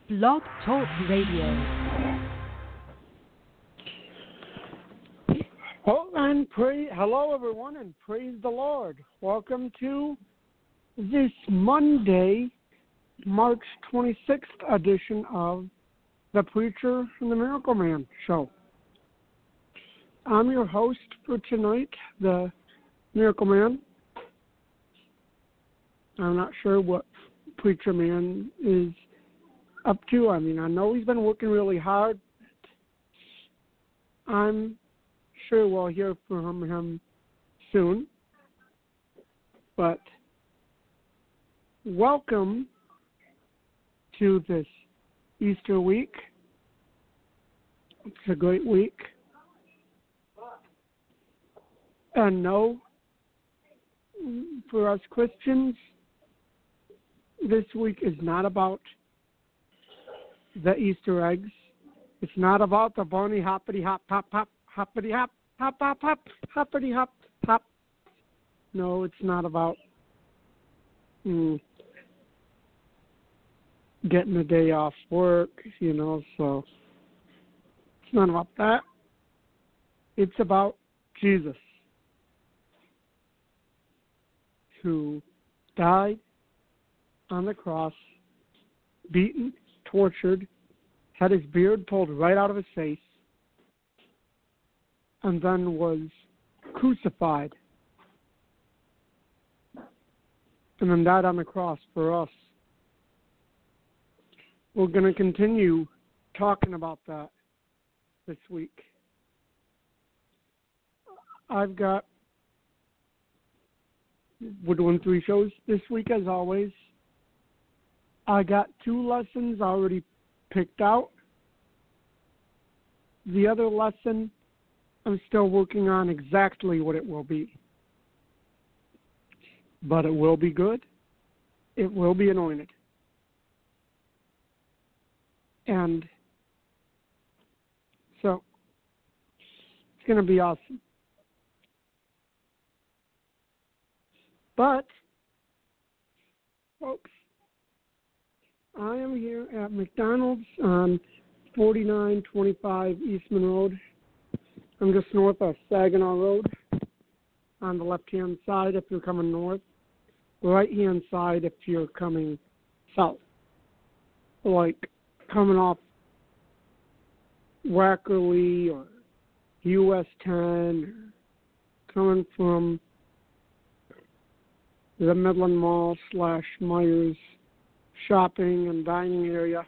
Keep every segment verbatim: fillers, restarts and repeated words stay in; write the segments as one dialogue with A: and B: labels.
A: Blog Talk Radio.
B: Oh, and pray, hello everyone, and praise the Lord. Welcome to this Monday, March twenty-sixth edition of the Preacher and the Miracle Man show. I'm your host for tonight, the Miracle Man. I'm not sure what Preacher Man is up to. I mean, I know he's been working really hard. I'm sure we'll hear from him soon. But welcome to this Easter week. It's a great week. And no, for us Christians, this week is not about the Easter eggs. It's not about the bunny hoppity hop hop hop hoppity hop hop hop hop hoppity hop hop. No, it's not about mm, getting a day off work, you know, so it's not about that. It's about Jesus, who died on the cross, beaten, tortured, had his beard pulled right out of his face, and then was crucified, and then died on the cross for us. We're going to continue talking about that this week. I've got, we're doing three shows this week as always. I got two lessons already picked out. The other lesson, I'm still working on exactly what it will be. But it will be good. It will be anointed. And so, it's going to be awesome. But, folks, I am here at McDonald's on forty-nine twenty-five Eastman Road. I'm just north of Saginaw Road on the left-hand side if you're coming north, right-hand side if you're coming south. Like coming off Wackerly or U S ten, or coming from the Midland Mall slash Myers shopping and dining area.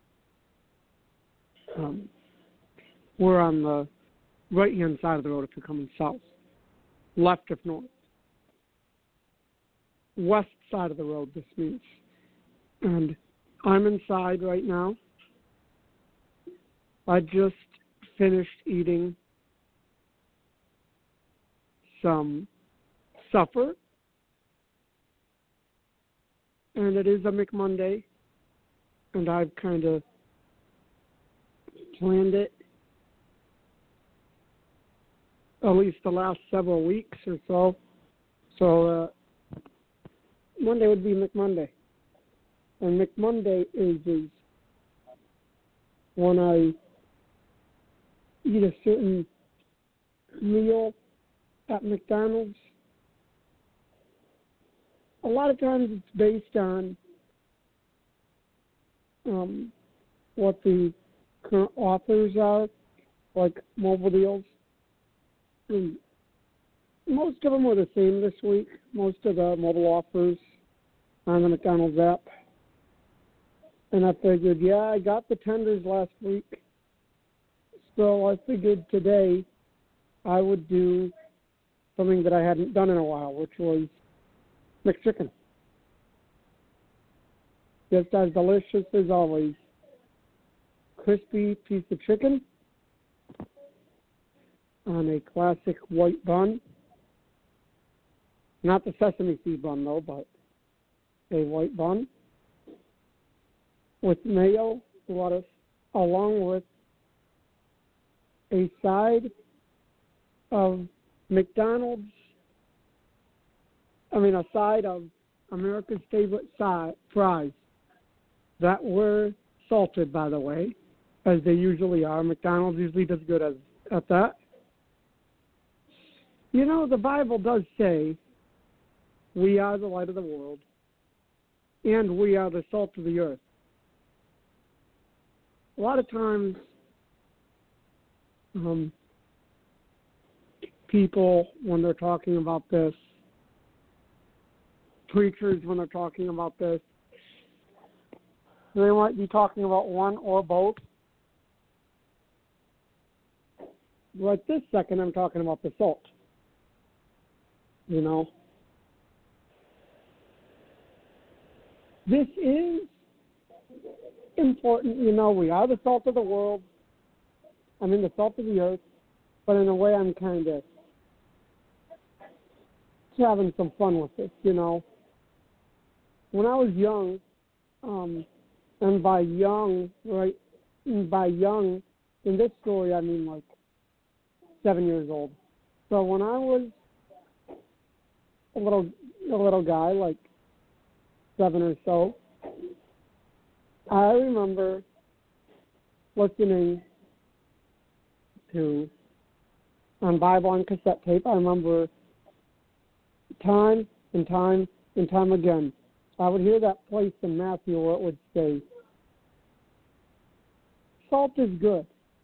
B: Um, we're on the right-hand side of the road if you're coming south, left if north. West side of the road, this means. And I'm inside right now. I just finished eating some supper. And it is a McMonday, and I've kind of planned it at least the last several weeks or so. So uh, Monday would be McMonday. And McMonday is, is when I eat a certain meal at McDonald's. A lot of times it's based on um, what the current offers are, like mobile deals. And most of them were the same this week, most of the mobile offers on the McDonald's app. And I figured, yeah, I got the tenders last week, so I figured today I would do something that I hadn't done in a while, which was McChicken. Just as delicious as always. Crispy piece of chicken on a classic white bun. Not the sesame seed bun, though, but a white bun with mayo, lettuce, along with a side of McDonald's, I mean, a side of America's favorite side, fries that were salted, by the way, as they usually are. McDonald's usually does good as, at that. You know, the Bible does say we are the light of the world and we are the salt of the earth. A lot of times, um, people, when they're talking about this, preachers, when they're talking about this, they might be talking about one or both. Right this second, I'm talking about the salt. You know? This is important. You know, we are the salt of the world. I mean, the salt of the earth. But in a way, I'm kind of having some fun with this, you know. When I was young, um, and by young, right, by young, in this story, I mean like seven years old. So when I was a little, a little guy, like seven or so, I remember listening to on Bible on cassette tape. I remember time and time and time again, I would hear that place in Matthew where it would say, salt is good.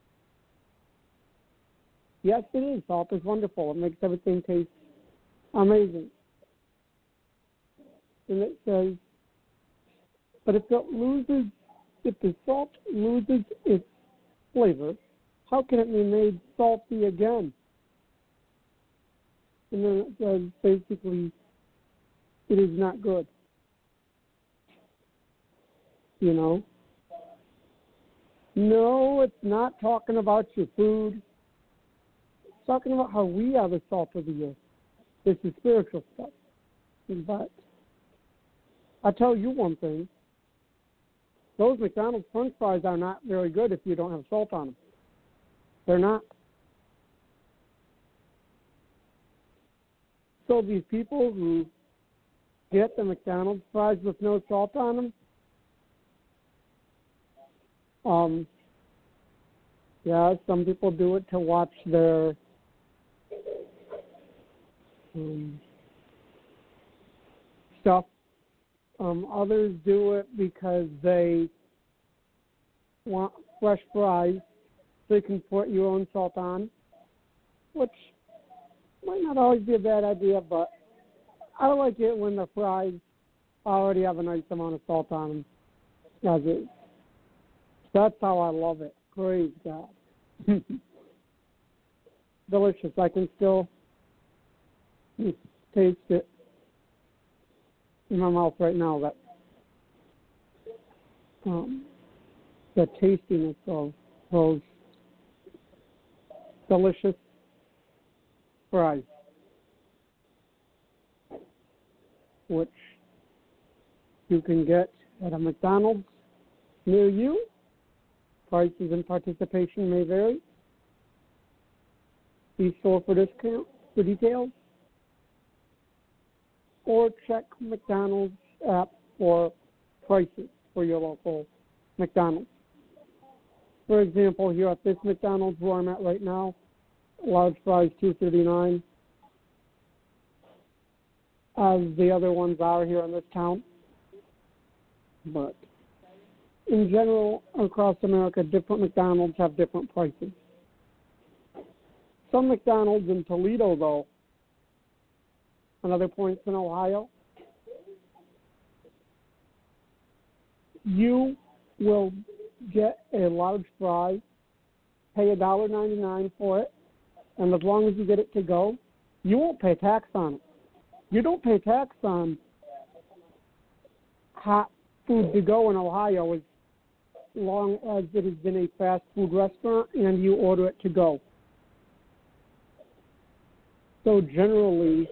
B: Yes, it is. Salt is wonderful. It makes everything taste amazing. And it says, but if it loses, if the salt loses its flavor, how can it be made salty again? And then it says, basically, it is not good. You know? No, it's not talking about your food. It's talking about how we are the salt of the earth. This is spiritual stuff. But I tell you one thing. Those McDonald's French fries are not very good if you don't have salt on them. They're not. So these people who get the McDonald's fries with no salt on them, um, yeah, some people do it to watch their um, stuff. Um, others do it because they want fresh fries so you can put your own salt on, which might not always be a bad idea, but I like it when the fries already have a nice amount of salt on them, as is. That's how I love it. Praise God. Delicious. I can still taste it in my mouth right now. That um, the tastiness of those delicious fries, which you can get at a McDonald's near you. Prices and participation may vary. See store for discount for details, or check McDonald's app for prices for your local McDonald's. For example, here at this McDonald's where I'm at right now, large fries two thirty-nine, as the other ones are here in this town. But in general, across America, different McDonald's have different prices. Some McDonald's in Toledo, though, and other points in Ohio, you will get a large fry, pay one dollar ninety-nine for it, and as long as you get it to go, you won't pay tax on it. You don't pay tax on hot food to go in Ohio as long as it is in a fast food restaurant and you order it to go. So generally,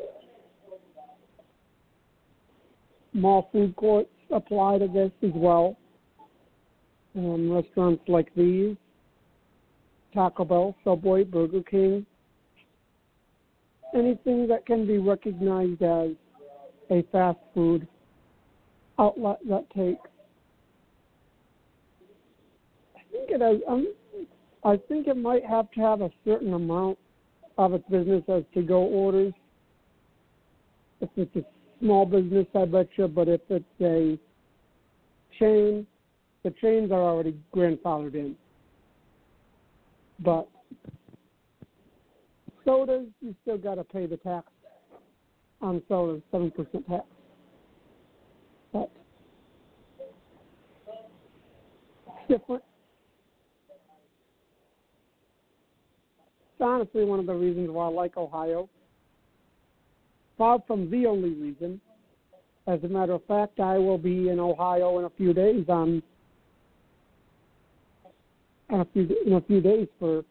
B: mall food courts apply to this as well. Um, restaurants like these, Taco Bell, Subway, Burger King, anything that can be recognized as a fast food outlet that takes think it has. Um, I think it might have to have a certain amount of its business as to-go orders. If it's a small business, I bet you, but if it's a chain, the chains are already grandfathered in. But sodas, you still got to pay the tax on sodas, seven percent tax. But it's different. It's honestly one of the reasons why I like Ohio. Far from the only reason. As a matter of fact, I will be in Ohio in a few days on in a few in a few days for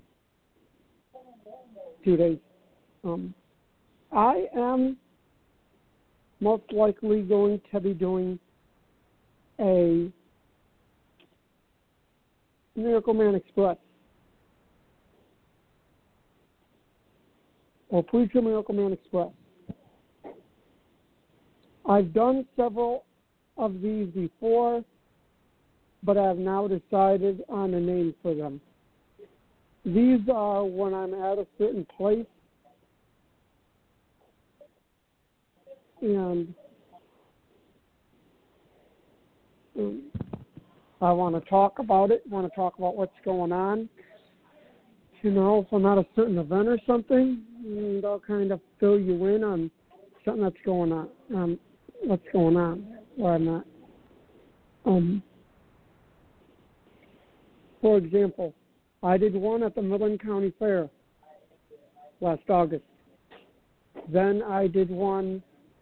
B: two days. Um, I am most likely going to be doing a Miracle Man Express or Preacher Miracle Man Express. I've done several of these before, but I have now decided on a name for them. These are when I'm at a certain place and um, I want to talk about it, want to talk about what's going on. You know, if I'm at a certain event or something, and I'll kind of fill you in on something that's going on, um, what's going on, where I'm at. Um, for example, I did one at the Midland County Fair last August. Then I did one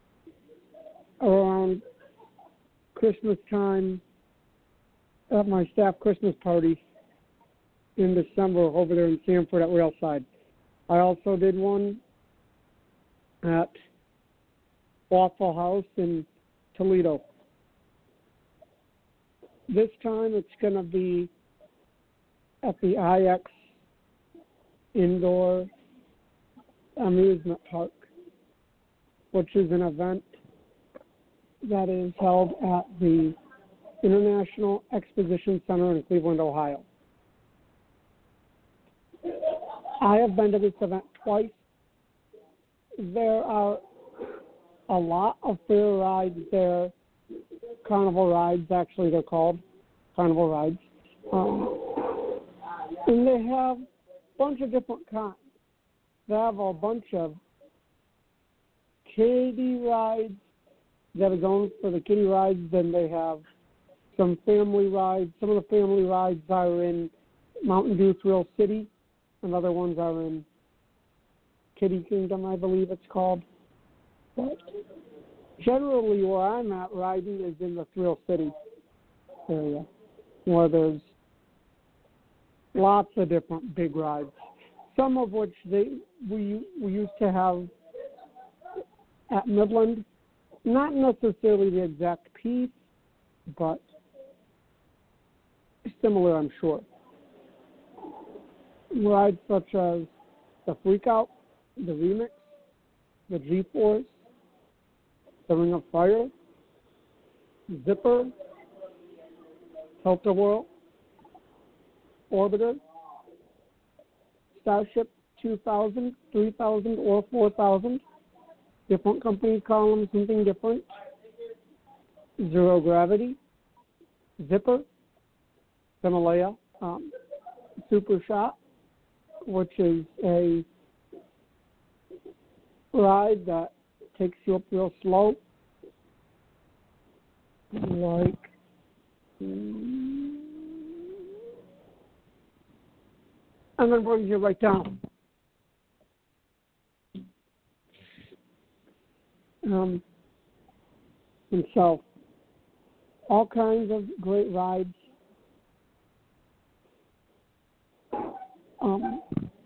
B: around Christmas time at my staff Christmas party in December over there in Sanford at Railside. I also did one at Waffle House in Toledo. This time it's going to be at the I X Indoor Amusement Park, which is an event that is held at the International Exposition Center in Cleveland, Ohio. I have been to this event twice. There are a lot of fair rides there, carnival rides, actually they're called, carnival rides. Um, and they have a bunch of different kinds. They have a bunch of kiddie rides that are going for the kiddie rides. Then they have some family rides. Some of the family rides are in Mountain Dew Thrill City, and other ones are in Kiddie Kingdom, I believe it's called. But generally where I'm at riding is in the Thrill City area, where there's lots of different big rides, some of which they we we used to have at Midland. Not necessarily the exact piece, but similar, I'm sure. Rides such as the Freak Out, the Remix, the G-Force, the Ring of Fire, Zipper, Tilt-A-Whirl, Orbiter, Starship two thousand, three thousand, or four thousand. Different companies call them something different. Zero Gravity, Zipper, Himalaya, um, Super Shot, which is a ride that takes you up real slow, like and then brings you right down. Um, and so, all kinds of great rides. Um,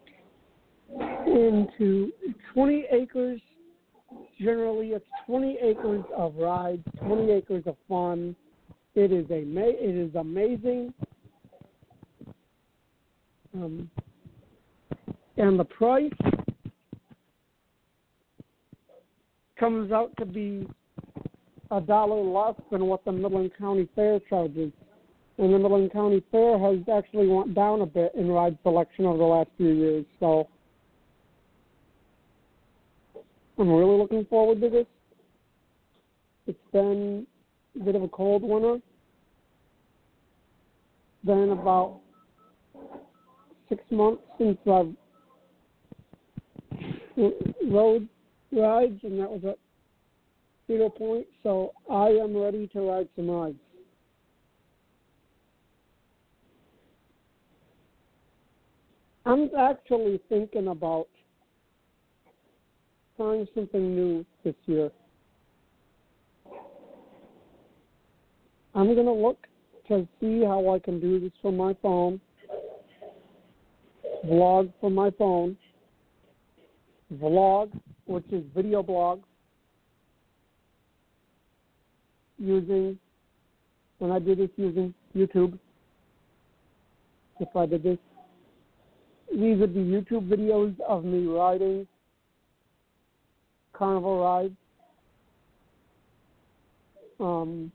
B: into twenty acres. Generally, it's twenty acres of rides, twenty acres of fun. It is a it is amazing, um, and the price comes out to be a dollar less than what the Midland County Fair charges And the Midland County Fair has actually went down a bit in ride selection over the last few years. So I'm really looking forward to this. It's been a bit of a cold winter. Been about six months since I've rode rides, and that was at Cedar Point. So I am ready to ride some rides. I'm actually thinking about trying something new this year. I'm going to look to see how I can do this from my phone, vlog from my phone, vlog, which is video blog, using, and I do this using YouTube. If I did this, these would be YouTube videos of me riding carnival rides. Um,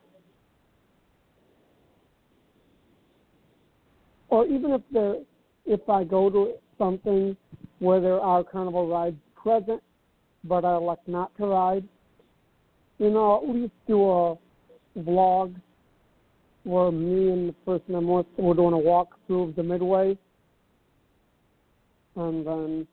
B: or even if there, if I go to something where there are carnival rides present, but I elect not to ride, you know, at least do a vlog where me and the person I'm with, we're doing a walkthrough of the Midway. And then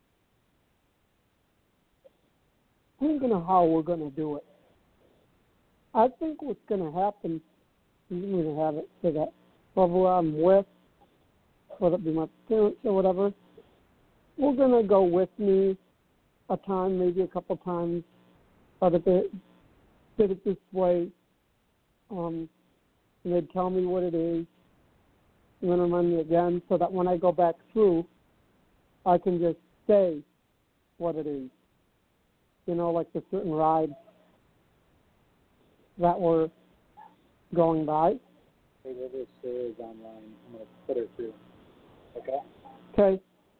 B: thinking of how we're going to do it. I think what's going to happen, I'm going to have it so that whoever I'm with, whether it be my parents or whatever, we're going to go with me a time, maybe a couple times, but if they did it this way, um, and they'd tell me what it is, and then remind me again, so that when I go back through, I can just say what it is. You know, like the certain rides that were going by.
C: Hey, Rivers is online. I'm going to put her through. Okay?
B: Okay.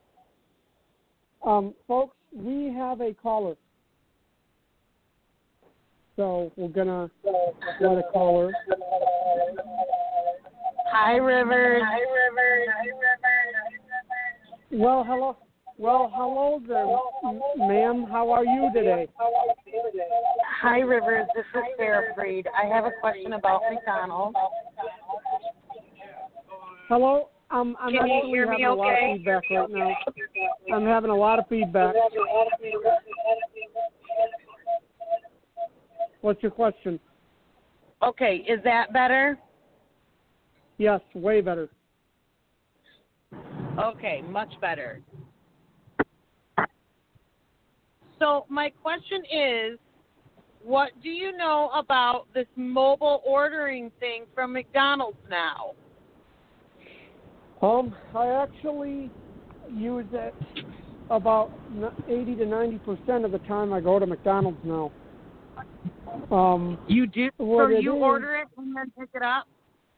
B: Um, folks, we have a caller. So we're going to let a caller.
D: Hi, Rivers.
C: Hi, Rivers. Hi, Rivers.
B: Well, hello. Well, hello there, ma'am. How are you today?
D: Hi, Rivers. This is Sarah Freed. I have a question about McDonald's.
B: Hello. Um, I'm
D: Can you
B: actually
D: hear me
B: having a lot of
D: okay?
B: feedback right now. I'm having a lot of feedback. What's your question?
D: Okay, is that better?
B: Yes, way better.
D: Okay, much better. So my question is, what do you know about this mobile ordering thing from McDonald's now?
B: Um, I actually use it about eighty to ninety percent of the time I go to McDonald's now. Um,
D: You do? So you is, order it and then pick it up?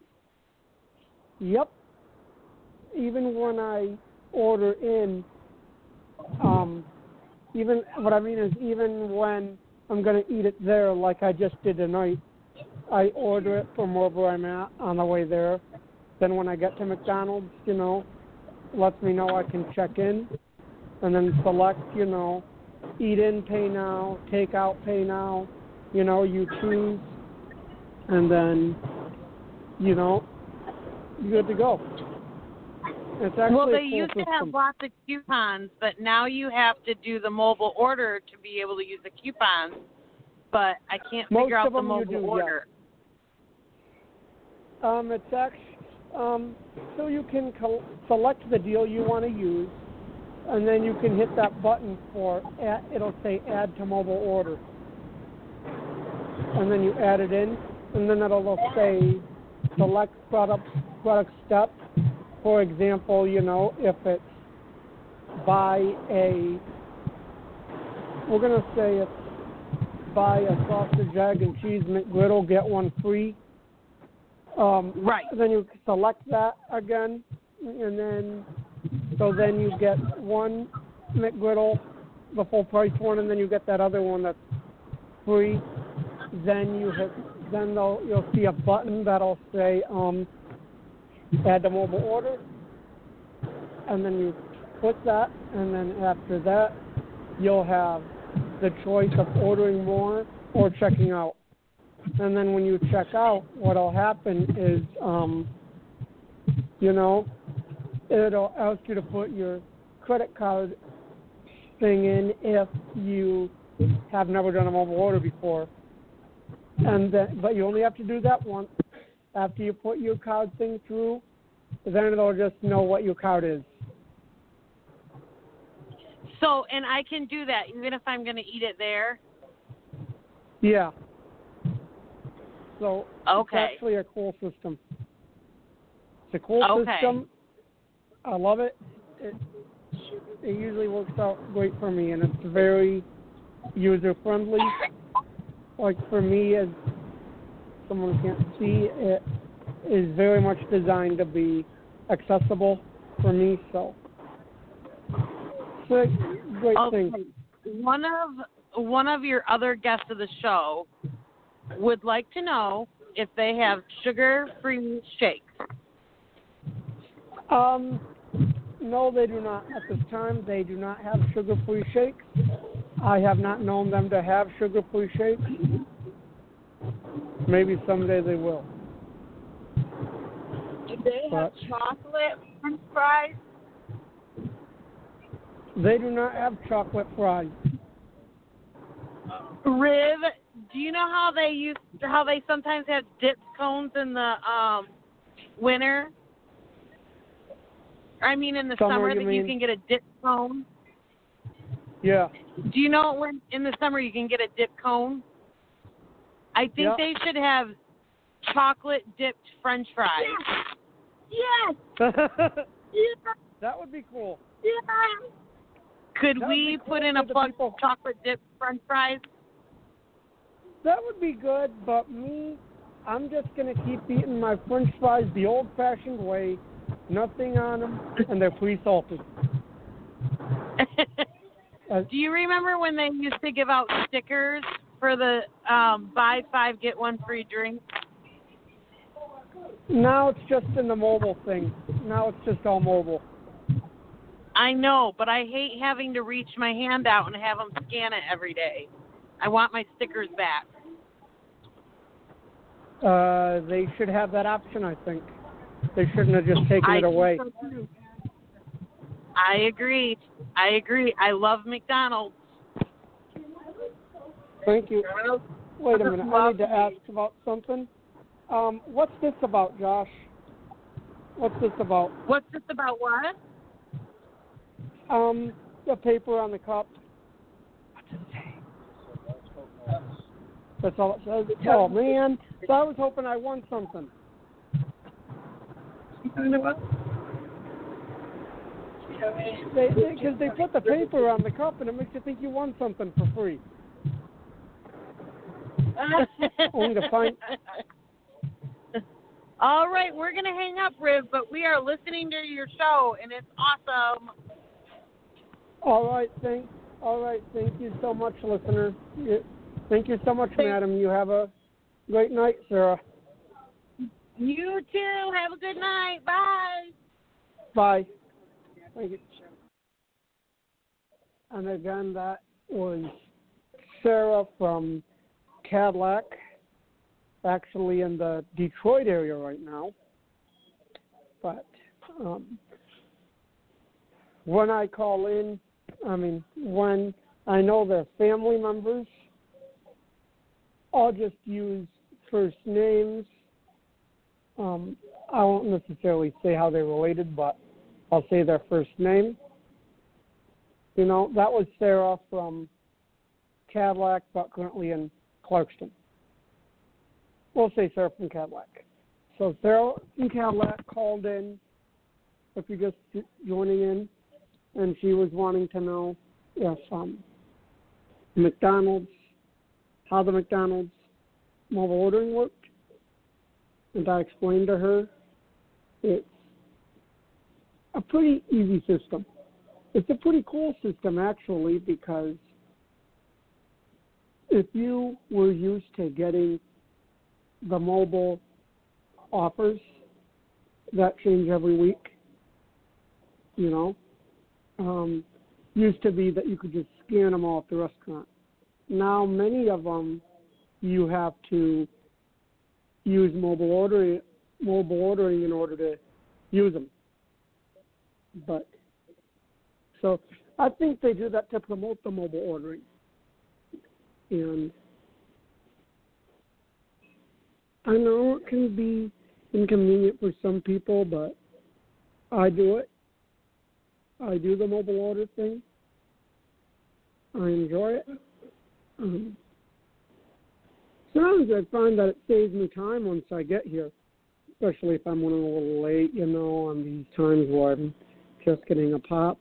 B: Yep. Even when I order in, um, even what I mean is even when I'm going to eat it there, like I just did tonight, I order it from wherever I'm at on the way there. Then when I get to McDonald's, you know, lets me know I can check in, and then select, you know, eat in, pay now, take out, pay now. You know, you choose, and then, you know, you're good to go. It's actually
D: well, they
B: a cool
D: used to
B: system.
D: have lots of coupons, but now you have to do the mobile order to be able to use the coupons. But I can't
B: Most
D: figure out
B: of
D: the
B: them
D: mobile
B: you do,
D: order.
B: Yeah. Um, it's actually um, so you can co- select the deal you want to use, and then you can hit that button for add, it'll say add to mobile order, and then you add it in, and then it'll say select product product step. For example, you know, if it's buy a, we're going to say it's buy a sausage, egg, and cheese McGriddle, get one free. Um,
D: right.
B: Then you select that again, and then, so then you get one McGriddle, the full price one, and then you get that other one that's free. Then you hit then they'll, you'll see a button that'll say um, add to mobile order, and then you click that, and then after that, you'll have the choice of ordering more or checking out. And then when you check out, what'll happen is, um, you know, it'll ask you to put your credit card thing in if you have never done a mobile order before. And then, but you only have to do that once. After you put your card thing through, then it'll just know what your card is.
D: So, and I can do that even if I'm going to eat it there?
B: Yeah. So
D: Okay.
B: it's actually a cool system. It's a cool
D: Okay.
B: system. I love it. It it usually works out great for me, and it's very user friendly. Like for me, as someone who can't see, it is very much designed to be accessible for me. So it's a great
D: Okay.
B: thing.
D: One of one of your other guests of the show would like to know if they have sugar-free shakes.
B: Um, no, they do not. At this time, they do not have sugar-free shakes. I have not known them to have sugar-free shakes. Maybe someday they will.
D: Do they have
B: But
D: chocolate French fries?
B: they do not have chocolate fries.
D: Riv, do you know how they use how they sometimes have dip cones in the um winter? I mean, in the
B: Summer,
D: summer,
B: you
D: that you
B: mean?
D: can get a dip cone.
B: Yeah.
D: Do you know when in the summer you can get a dip cone? I think
B: Yeah.
D: they should have chocolate dipped French fries. Yes. Yes.
B: That would be cool.
D: Yes. Could
B: That would
D: we
B: be
D: put
B: cool
D: in a
B: for the
D: plug
B: people.
D: chocolate dipped French fries?
B: That would be good, but me, I'm just going to keep eating my French fries the old-fashioned way, nothing on them, and they're pre-salted. Uh,
D: Do you remember when they used to give out stickers for the um, buy five, get one free drink?
B: now it's just in the mobile thing. Now it's just all mobile.
D: I know, but I hate having to reach my hand out and have them scan it every day. I want my stickers back.
B: Uh, they should have that option, I think. They shouldn't have just taken
D: I
B: it away.
D: think so too. I agree. I agree. I love McDonald's.
B: Thank you. Wait a minute. I need to ask about something. Um, what's this about, Josh? What's this about?
D: What's this about what?
B: Um, the paper on the cup. What's it say? That's all it says. Oh, man. So I was hoping I won something. They, because they, they put the paper on the cup and it makes you think you won something for free. Only to find.
D: All right, we're going to hang up, Riv, but we are listening to your show, and it's awesome.
B: All right, thank. All right, thank you so much, listener. You, thank you so much, madam. You have a great night, Sarah.
D: You too. Have a good night. Bye.
B: Bye. Thank you. And again, that was Sarah from Cadillac, actually in the Detroit area right now. But um, when I call in, I mean, when I know their family members, I'll just use first names. Um, I won't necessarily say how they're related, but I'll say their first name. You know, that was Sarah from Cadillac, but currently in Clarkston. We'll say Sarah from Cadillac. So Sarah from Cadillac called in, if you're just joining in, and she was wanting to know if um, McDonald's, how the McDonald's mobile ordering worked. And I explained to her it's a pretty easy system. It's a pretty cool system, actually, because if you were used to getting the mobile offers that change every week. You know, um, used to be that you could just scan them all at the restaurant. Now many of them you have to use mobile ordering, mobile ordering in order to use them. But so I think they do that to promote the mobile ordering. And I know it can be inconvenient for some people, but I do it. I do the mobile order thing. I enjoy it. Um, sometimes I find that it saves me time once I get here, especially if I'm running a little late, you know, on these times where I'm just getting a pop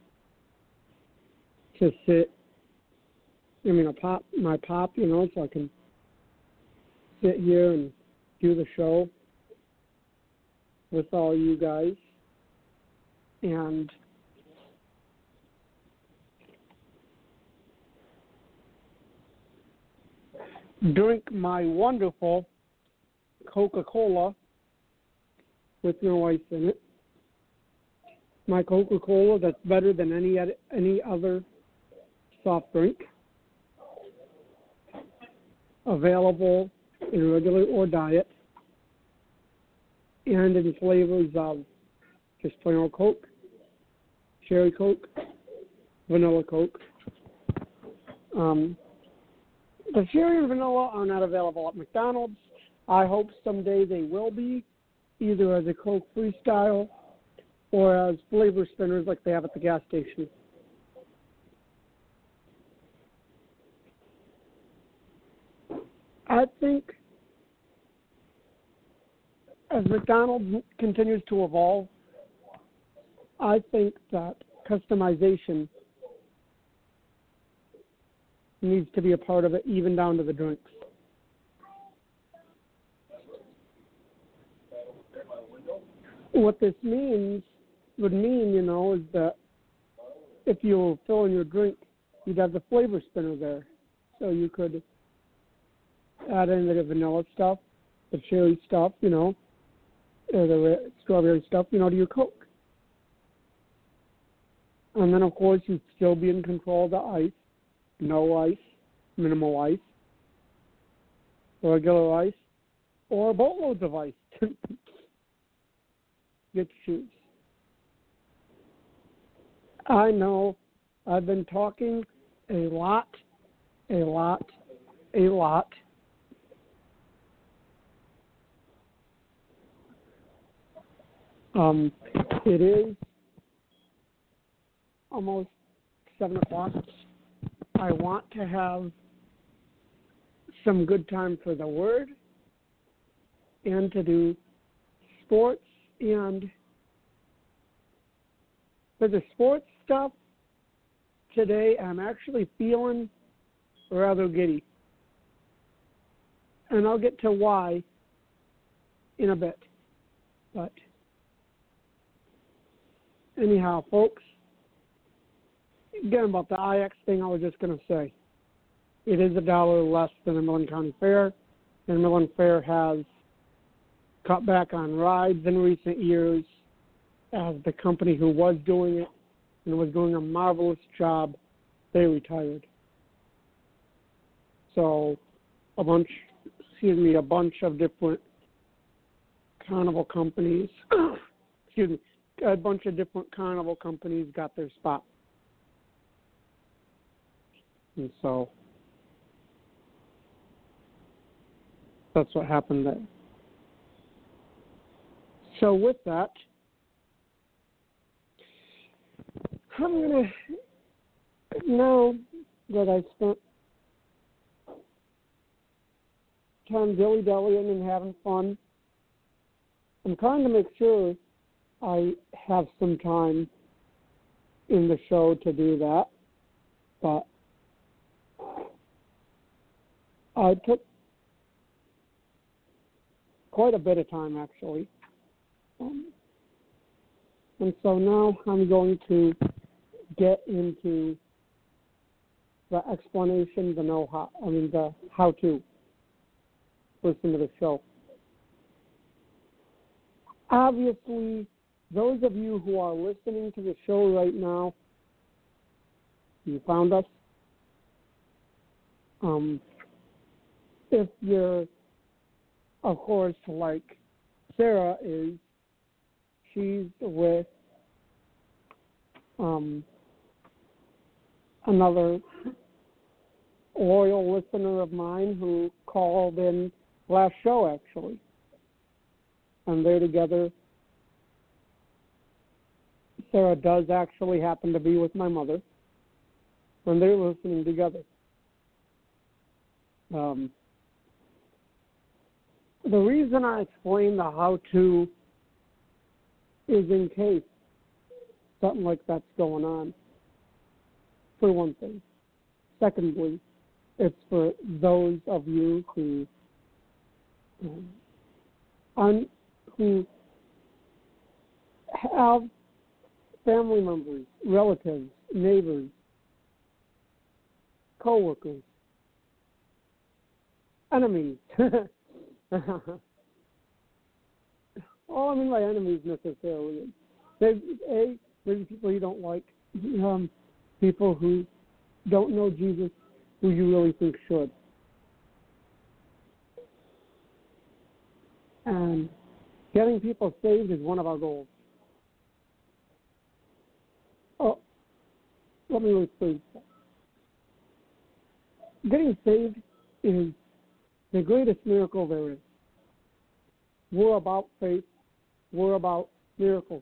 B: to sit. I mean, a pop, my pop, you know, so I can sit here and do the show with all you guys and drink my wonderful Coca-Cola with no ice in it. My Coca-Cola that's better than any any other soft drink. Available in regular or diet. And in flavors of just plain old Coke, cherry Coke, vanilla Coke. Um, the cherry and vanilla are not available at McDonald's. I hope someday they will be, either as a Coke Freestyle or as flavor spinners like they have at the gas station. I think as McDonald's continues to evolve, I think that customization needs to be a part of it, even down to the drinks. What this means, would mean, you know, is that if you fill in your drink, you'd have the flavor spinner there. So you could add in the vanilla stuff, the cherry stuff, you know, or the strawberry stuff, you know, to your Coke. And then, of course, you'd still be in control of the ice. No ice, minimal ice, regular ice, or boatloads of ice. Get to choose. I know I've been talking a lot, a lot, a lot. Um, it is almost seven o'clock. I want to have some good time for the Word and to do sports. And for the sports stuff today, I'm actually feeling rather giddy. And I'll get to why in a bit. But anyhow, folks, again, about the I X thing, I was just going to say, it is a dollar less than the Millen County Fair, and Millen Fair has cut back on rides in recent years as the company who was doing it and was doing a marvelous job, they retired. So a bunch, excuse me, a bunch of different carnival companies, excuse me, a bunch of different carnival companies got their spot. And so that's what happened there. So with that, I'm going to, now that I spent time dilly-dallying and having fun, I'm trying to make sure I have some time in the show to do that. But I took quite a bit of time, actually. Um, and so now I'm going to get into the explanation, the know-how, I mean the how-to listen to the show. Obviously, those of you who are listening to the show right now, you found us. Um, if you're, of course, like Sarah is, she's with um, another loyal listener of mine who called in last show, actually. And they're together. Sarah does actually happen to be with my mother, and they're listening together. Um, the reason I explain the how-to is in case something like that's going on, for one thing. Secondly, it's for those of you who um, un, who have family members, relatives, neighbors, co-workers, enemies. All I mean by enemies necessarily is A, maybe people you don't like, um, people who don't know Jesus who you really think should. And getting people saved is one of our goals. Oh, let me rephrase that. Getting saved is the greatest miracle there is. We're about faith. We're about miracles.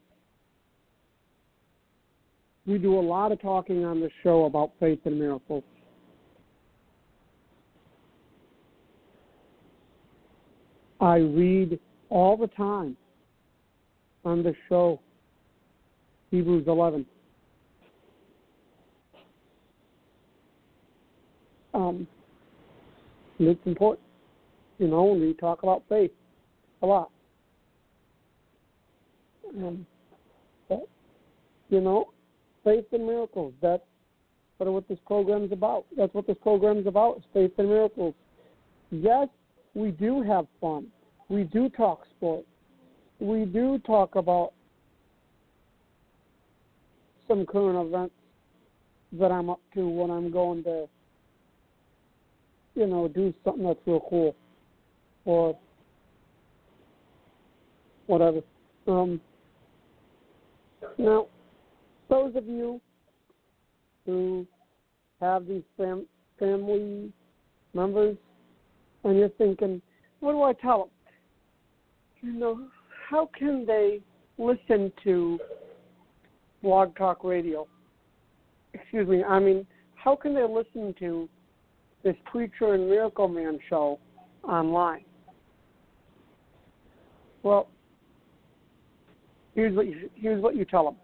B: We do a lot of talking on this show about faith and miracles. I read all the time on the show Hebrews eleven. Um, and it's important, you know, when we talk about faith a lot. Um, but, you know, faith and miracles, that's what this program's about. That's what this program's about, is faith and miracles. Yes, we do have fun. We do talk sports. We do talk about some current events that I'm up to when I'm going to, you know, do something that's real cool or whatever. Um, now, those of you who have these fam- family members and you're thinking, what do I tell them? You know, how can they listen to Blog Talk Radio? Excuse me, I mean, how can they listen to this Preacher and Miracle Man show online? Well, here's what you, here's what you tell them.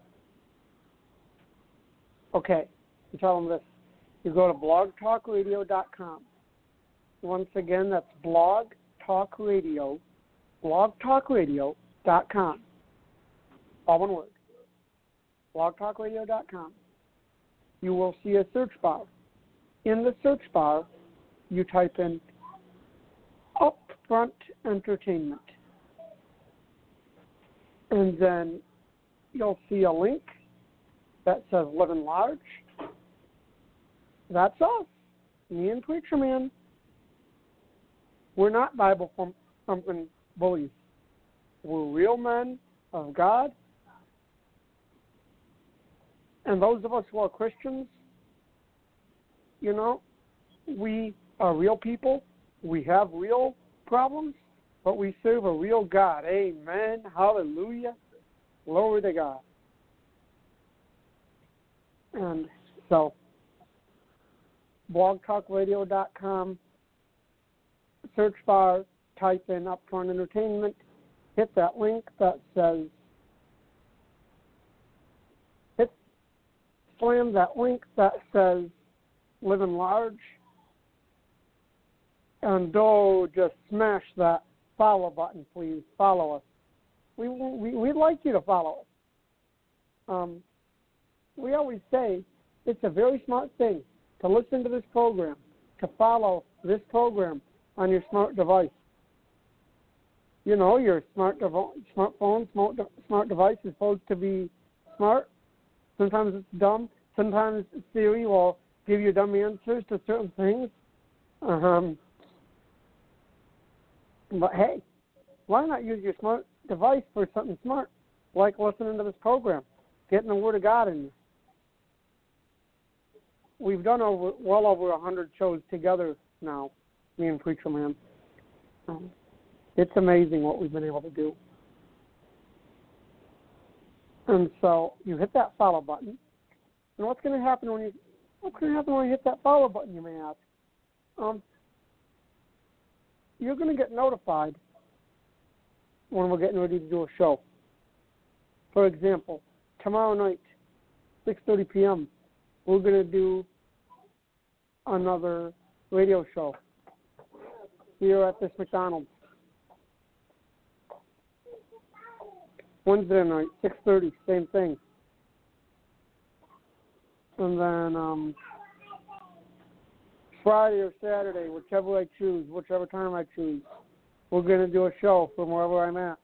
B: Okay, you tell them this. You go to blog talk radio dot com. Once again, that's Blog Talk Radio, blog talk radio dot com. All one word. blog talk radio dot com. You will see a search bar. In the search bar, you type in Upfront Entertainment. And then you'll see a link that says Living Large. That's us, me and Preacher Man. We're not Bible thumping bullies. We're real men of God. And those of us who are Christians, you know, we are real people. We have real problems, but we serve a real God. Amen. Hallelujah. Glory to God. And so, blog talk radio dot com, search bar, type in Upfront Entertainment, hit that link that says, hit, slam that link that says Living Large, and oh, just smash that follow button, please. Follow us. We, we, we'd like you to follow us. Um, we always say it's a very smart thing to listen to this program, to follow this program on your smart device. you know, your smart dev- smartphone, smart, de- smart device is supposed to be smart. Sometimes it's dumb. Sometimes Siri will give you dumb answers to certain things. Um, but hey, why not use your smart device for something smart, like listening to this program, getting the Word of God in you? We've done over well over a hundred shows together now, me and Preacher Man. Um, it's amazing what we've been able to do. And so you hit that follow button. And what's going to happen when you what's going to happen when you hit that follow button, you may ask? Um, you're going to get notified when we're getting ready to do a show. For example, tomorrow night, six thirty p.m., we're going to do another radio show here at this McDonald's. Wednesday night, six thirty, same thing. And then um, Friday or Saturday, whichever I choose, whichever time I choose, we're going to do a show from wherever I'm at.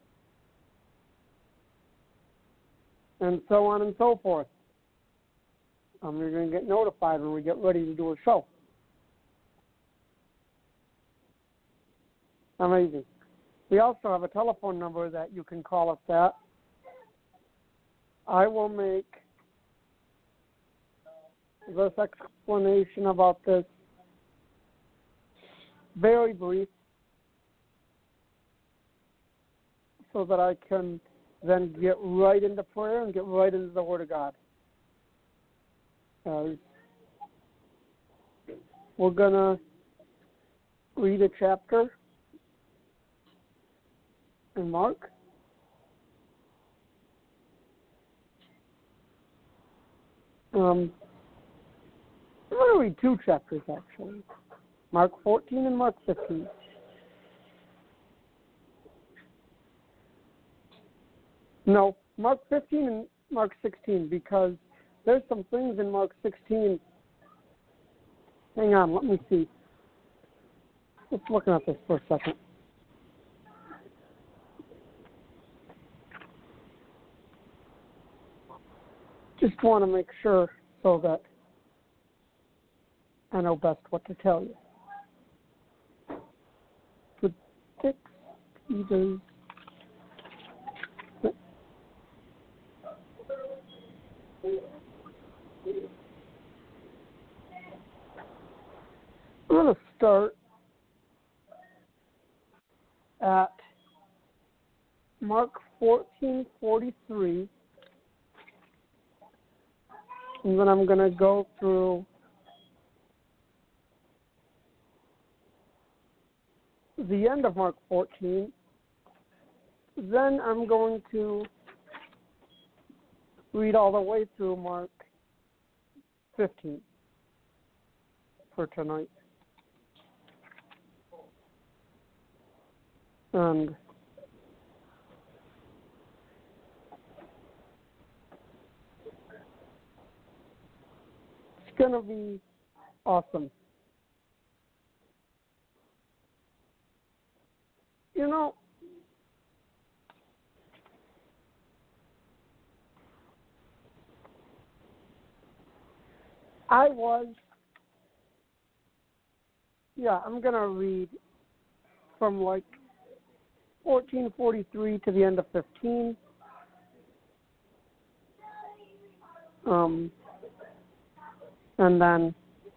B: And so on and so forth. Um, you're going to get notified when we get ready to do a show. Amazing. We also have a telephone number that you can call us at. I will make this explanation about this very brief so that I can then get right into prayer and get right into the Word of God. Uh, we're going to read a chapter in Mark. Um, I'm going to read two chapters, actually. Mark fourteen and Mark fifteen. No, Mark fifteen and Mark sixteen, because there's some things in Mark sixteen. Hang on, let me see. Just looking at this for a second. Just want to make sure so that I know best what to tell you. The six either. I'm going to start at Mark fourteen forty-three, and then I'm going to go through the end of Mark fourteen. Then I'm going to read all the way through Mark fifteen for tonight. And it's going to be awesome. You know, I was, yeah, I'm going to read from like fourteen forty-three to the end of fifteen. Um, and then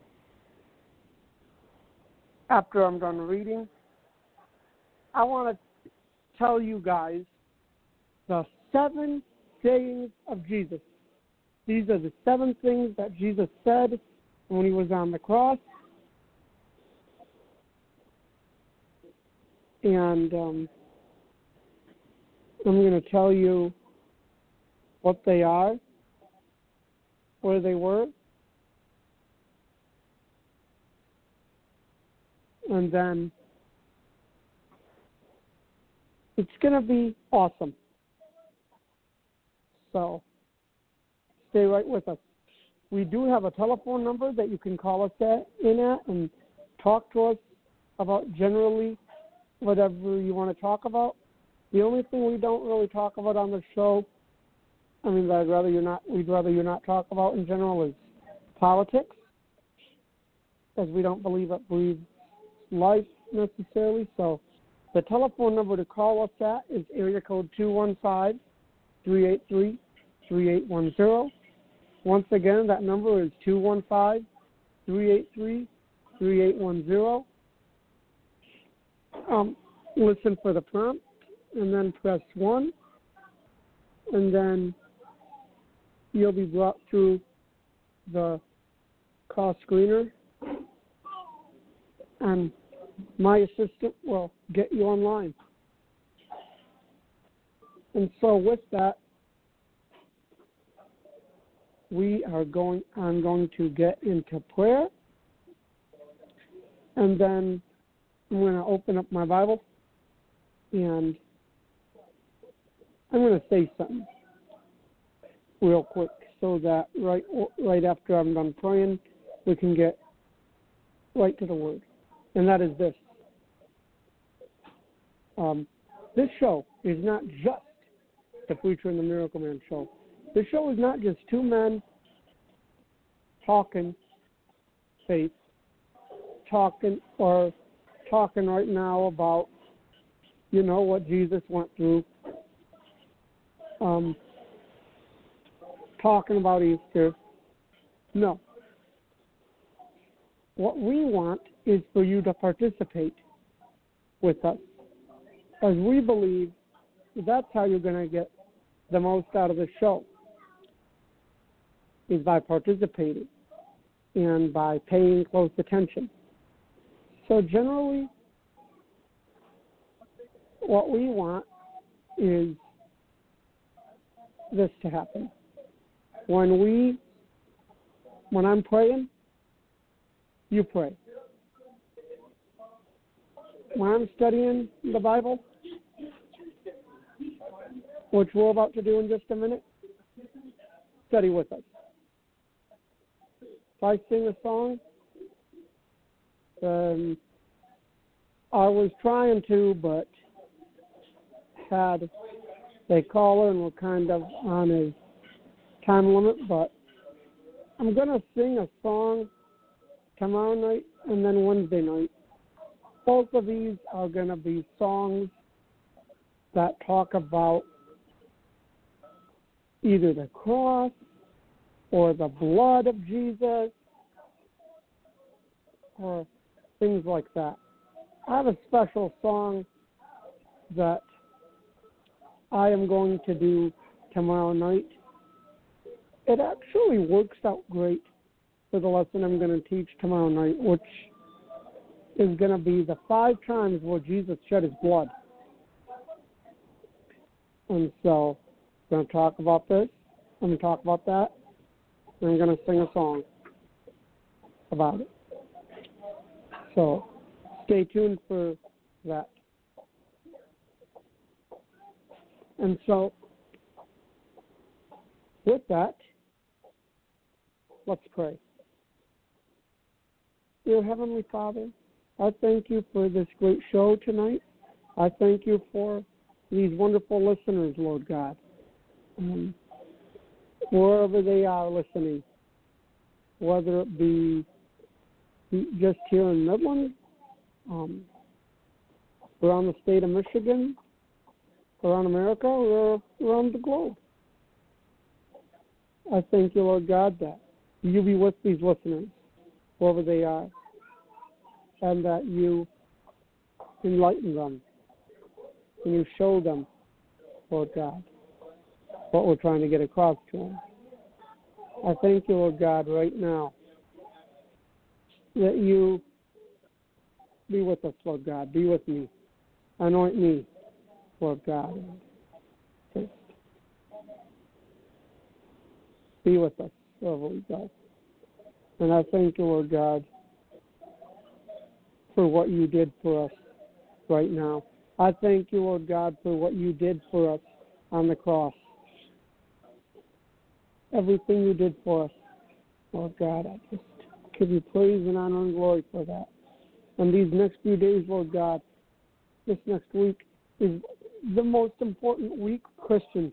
B: after I'm done reading, I want to tell you guys the seven sayings of Jesus. These are the seven things that Jesus said when he was on the cross. And um, I'm going to tell you what they are, where they were, and then it's going to be awesome. So stay right with us. We do have a telephone number that you can call us at, in at and talk to us about generally whatever you want to talk about. The only thing we don't really talk about on the show, I mean, I'd rather you not, we'd rather you not talk about in general, is politics, because we don't believe it breeds life necessarily. So the telephone number to call us at is area code two one five, three eight three, three eight one zero. Once again, that number is two one five, three eight three, three eight one zero. Um, listen for the prompt, and then press one, and then you'll be brought through the call screener, and my assistant will get you online. And so with that, we are going, I'm going to get into prayer, and then I'm going to open up my Bible, and I'm going to say something real quick so that right right after I'm done praying, we can get right to the Word. And that is this. Um, this show is not just the Preacher and the Miracle Man show. This show is not just two men talking faith, talking or talking right now about, you know, what Jesus went through, um, talking about Easter. No. What we want is for you to participate with us, as we believe that's how you're going to get the most out of the show, is by participating and by paying close attention. So generally, what we want is this to happen. When we, when I'm praying, you pray. When I'm studying the Bible, which we're about to do in just a minute, study with us. If I sing a song, um, I was trying to, but had a caller and we're kind of on a time limit, but I'm going to sing a song tomorrow night and then Wednesday night. Both of these are going to be songs that talk about either the cross or the blood of Jesus or things like that. I have a special song that I am going to do tomorrow night. It actually works out great for the lesson I'm going to teach tomorrow night, which is going to be the five times where Jesus shed his blood. And so I'm going to talk about this. I'm going to talk about that. And I'm going to sing a song about it. So stay tuned for that. And so with that, let's pray. Dear Heavenly Father, I thank you for this great show tonight. I thank you for these wonderful listeners, Lord God, um, wherever they are listening, whether it be just here in Midland, um, around the state of Michigan, around America, or around the globe. I thank you, Lord God, that you be with these listeners, wherever they are, and that you enlighten them, and you show them, Lord God, what we're trying to get across to them. I thank you, Lord God, right now, that you be with us, Lord God. Be with me. Anoint me, Lord God. Be with us wherever we go. And I thank you, Lord God, for what you did for us right now. I thank you, Lord God, for what you did for us on the cross. Everything you did for us, Lord God, I just give you praise and honor and glory for that. And these next few days, Lord God, this next week is the most important week for Christians.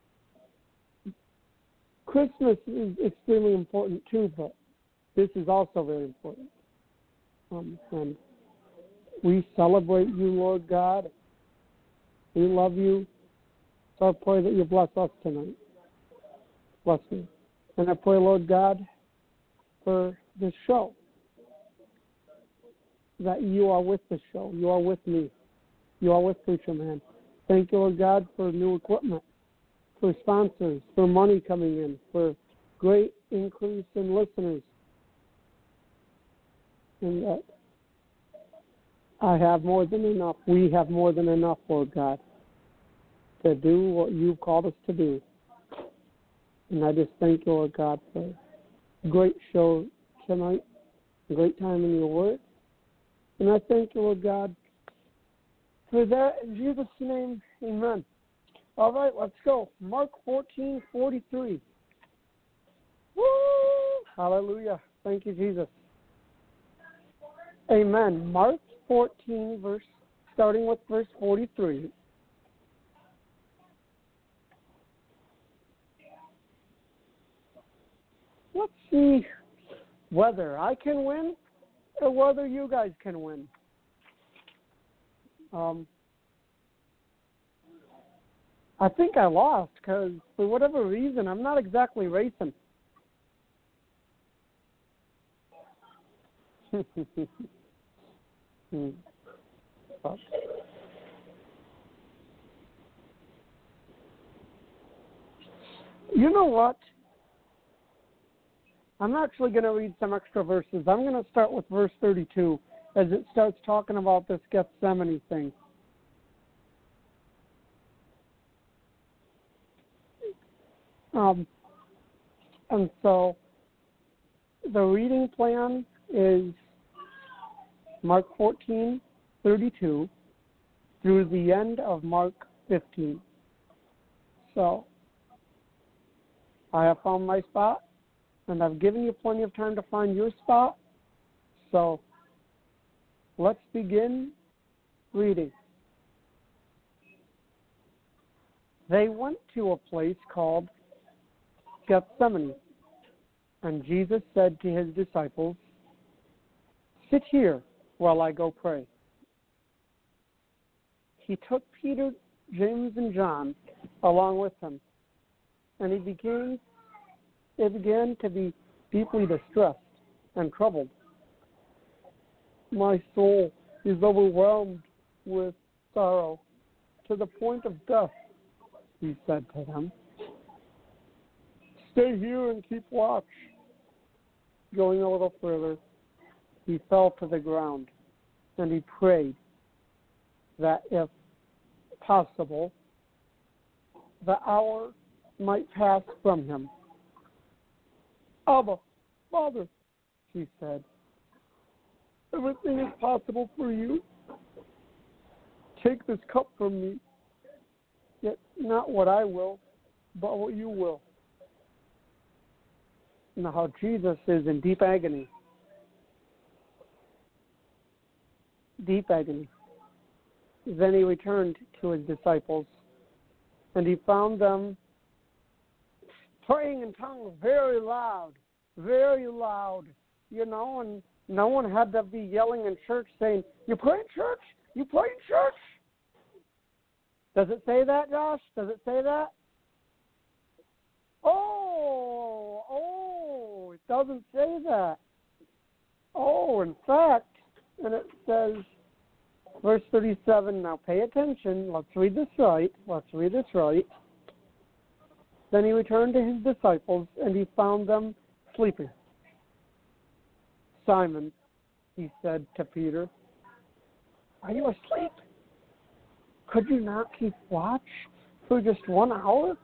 B: Christmas is extremely important too, but this is also very important. Um, and we celebrate you, Lord God. We love you. So I pray that you bless us tonight. Bless me. And I pray, Lord God, for this show, that you are with the show. You are with me. You are with Preacher Man. Thank you, Lord God, for new equipment, for sponsors, for money coming in, for great increase in listeners. And that I have more than enough. We have more than enough, Lord God, to do what you've called us to do. And I just thank you, Lord God, for a great show tonight, a great time in your word. And I thank you, Lord God, for that. In Jesus' name, amen. All right, let's go. Mark fourteen forty-three. Woo! Hallelujah. Thank you, Jesus. Amen. Mark fourteen, verse, starting with verse forty-three. Let's see whether I can win or whether you guys can win. Um, I think I lost because for whatever reason, I'm not exactly racing. hmm. But, you know what? I'm actually going to read some extra verses. I'm going to start with verse thirty-two as it starts talking about this Gethsemane thing. Um, and so the reading plan is Mark fourteen thirty-two through the end of Mark fifteen. So I have found my spot, and I've given you plenty of time to find your spot. So let's begin reading. They went to a place called Gethsemane, and Jesus said to his disciples, "Sit here while I go pray." He took Peter, James, and John along with him, and he began, they began to be deeply distressed and troubled. "My soul is overwhelmed with sorrow to the point of death," he said to them. "Stay here and keep watch." Going a little further, he fell to the ground, and he prayed that if possible, the hour might pass from him. "Abba, Father," he said, "everything is possible for you. Take this cup from me, yet not what I will, but what you will." Now Jesus is in deep agony. Deep agony. Then he returned to his disciples, and he found them praying in tongues very loud, very loud, you know, and no one had to be yelling in church saying, "You pray in church? You pray in church?" Does it say that, Josh? Does it say that? Oh, oh, it doesn't say that. Oh, in fact, and it says, verse thirty-seven, now pay attention. Let's read this right. Let's read this right. Then he returned to his disciples, and he found them sleeping. "Simon," he said to Peter, "are you asleep? Could you not keep watch for just one hour?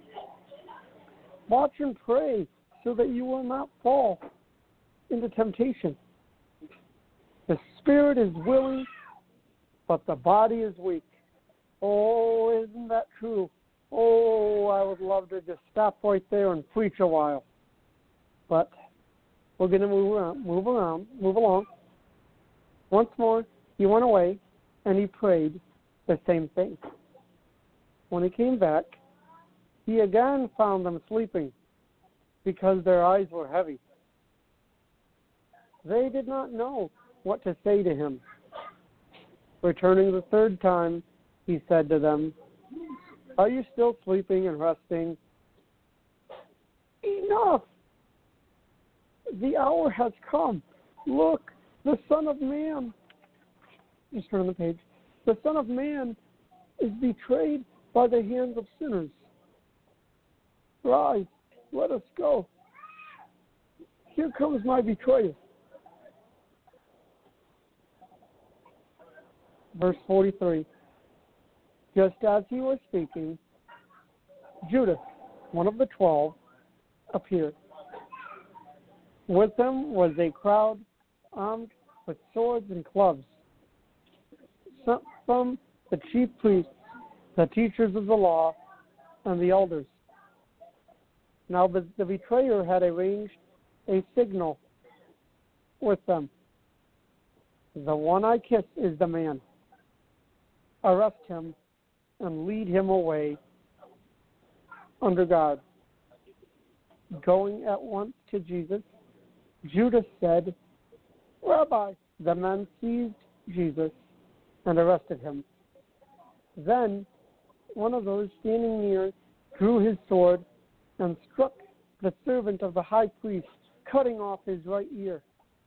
B: Watch and pray so that you will not fall into temptation. The spirit is willing, but the body is weak." Oh, isn't that true? Oh, I would love to just stop right there and preach a while. But we're going to move around, move around, move along. Once more, he went away, and he prayed the same thing. When he came back, he again found them sleeping because their eyes were heavy. They did not know what to say to him. Returning the third time, he said to them, "Are you still sleeping and resting? Enough! The hour has come. Look, the Son of Man," just turn the page, "the Son of Man is betrayed by the hands of sinners. Rise, let us go. Here comes my betrayer." Verse forty-three. Just as he was speaking, Judas, one of the twelve, appeared. With him was a crowd armed with swords and clubs. Some from the chief priests, the teachers of the law, and the elders. Now the, the betrayer had arranged a signal with them. "The one I kiss is the man. Arrest him and lead him away under guard." Going at once to Jesus, Judas said, "Rabbi." The men seized Jesus and arrested him. Then one of those standing near drew his sword and struck the servant of the high priest, cutting off his right ear.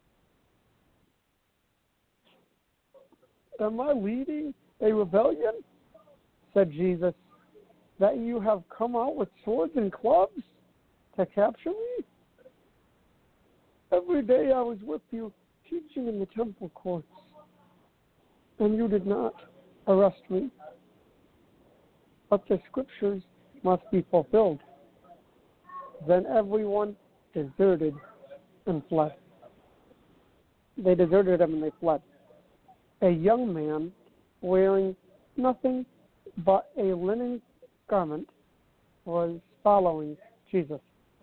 B: "Am I leading a rebellion," said Jesus, "that you have come out with swords and clubs to capture me? Every day I was with you teaching in the temple courts, and you did not arrest me. But the scriptures must be fulfilled." Then everyone deserted and fled. They deserted him and they fled. A young man wearing nothing but a linen garment was following Jesus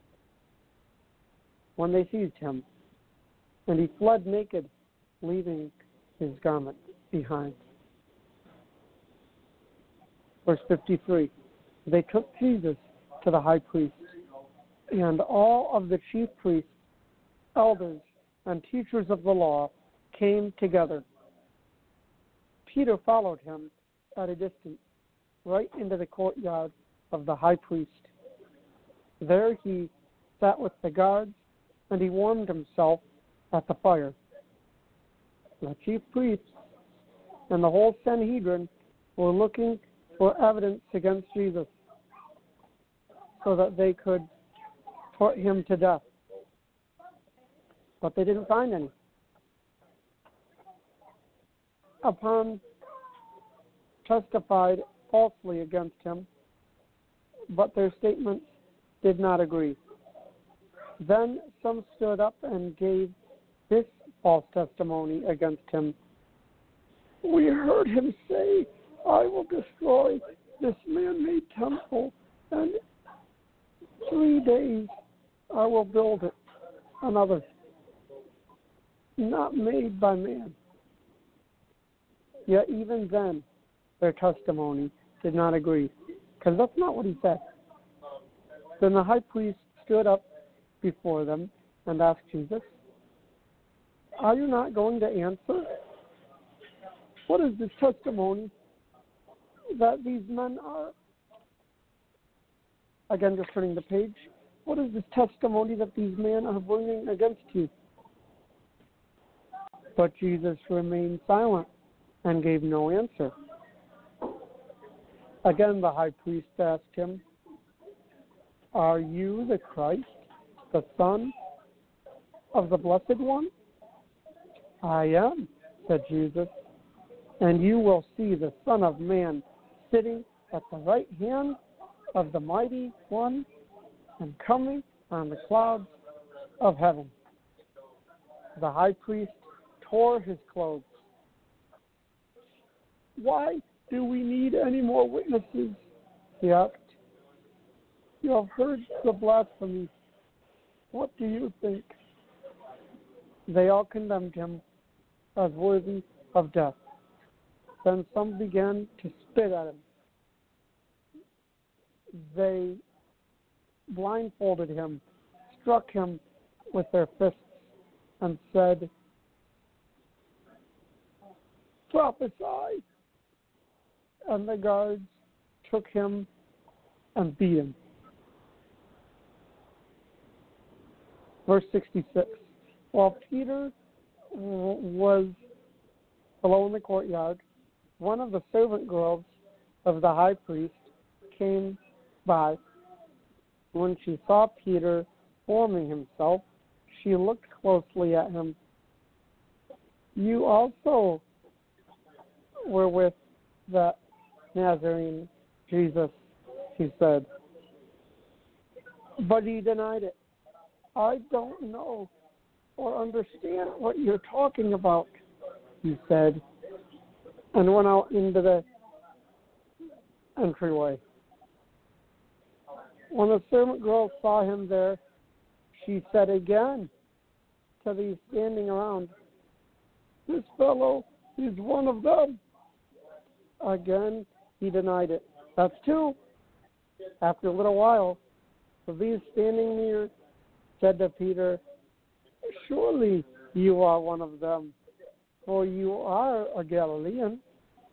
B: when they seized him, and he fled naked, leaving his garment behind. Verse fifty-three. They took Jesus to the high priest, and all of the chief priests, elders, and teachers of the law came together. Peter followed him at a distance, right into the courtyard of the high priest. There he sat with the guards, and he warmed himself at the fire. The chief priests and the whole Sanhedrin were looking for evidence against Jesus so that they could put him to death. But they didn't find any. Upon testified falsely against him, but their statements did not agree. Then some stood up and gave this false testimony against him. "We heard him say, 'I will destroy this man-made temple, and three days I will build it, another, not made by man.' Yet even then, their testimony did not agree, because that's not what he said. Then the high priest stood up before them and asked Jesus, 'Are you not going to answer? What is this testimony that these men are?'" Again, just turning the page. "What is this testimony that these men are bringing against you?" But Jesus remained silent and gave no answer. Again, the high priest asked him, "Are you the Christ, the Son of the Blessed One?" "I am," said Jesus, "and you will see the Son of Man sitting at the right hand of the Mighty One and coming on the clouds of heaven." The high priest tore his clothes. "Why do we need any more witnesses?" he asked. "You have heard the blasphemy. What do you think?" They all condemned him as worthy of death. Then some began to spit at him. they blindfolded him, struck him with their fists, and said, "Prophesy!" And the guards took him and beat him. Verse sixty-six. While Peter w- was below in the courtyard, one of the servant girls of the high priest came by. When she saw Peter warming himself, she looked closely at him. "You also were with the Nazarene Jesus," she said. But he denied it. "I don't know or understand what you're talking about," he said, and went out into the entryway. When the servant girl saw him there, she said again to these standing around, "This fellow is one of them." Again, he denied it. "That's two." After a little while, the these standing near said to Peter, "Surely you are one of them, for you are a Galilean."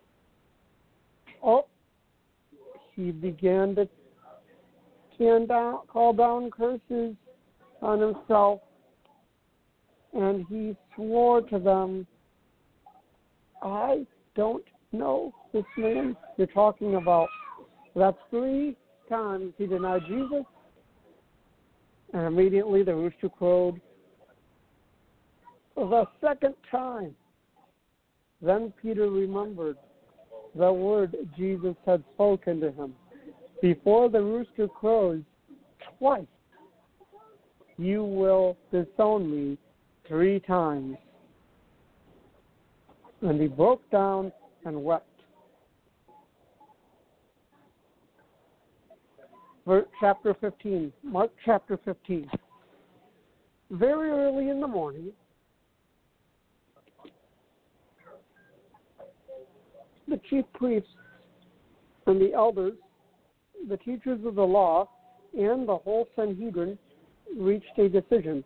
B: Oh, he began to can down, call down curses on himself, and he swore to them, "I don't know this man you're talking about." That's three times he denied Jesus, and immediately the rooster crowed the second time. Then Peter remembered the word Jesus had spoken to him. "Before the rooster crows twice, you will disown me three times." And he broke down and wept. Verse chapter fifteen, Mark chapter fifteen. Very early in the morning, the chief priests and the elders, the teachers of the law, and the whole Sanhedrin reached a decision.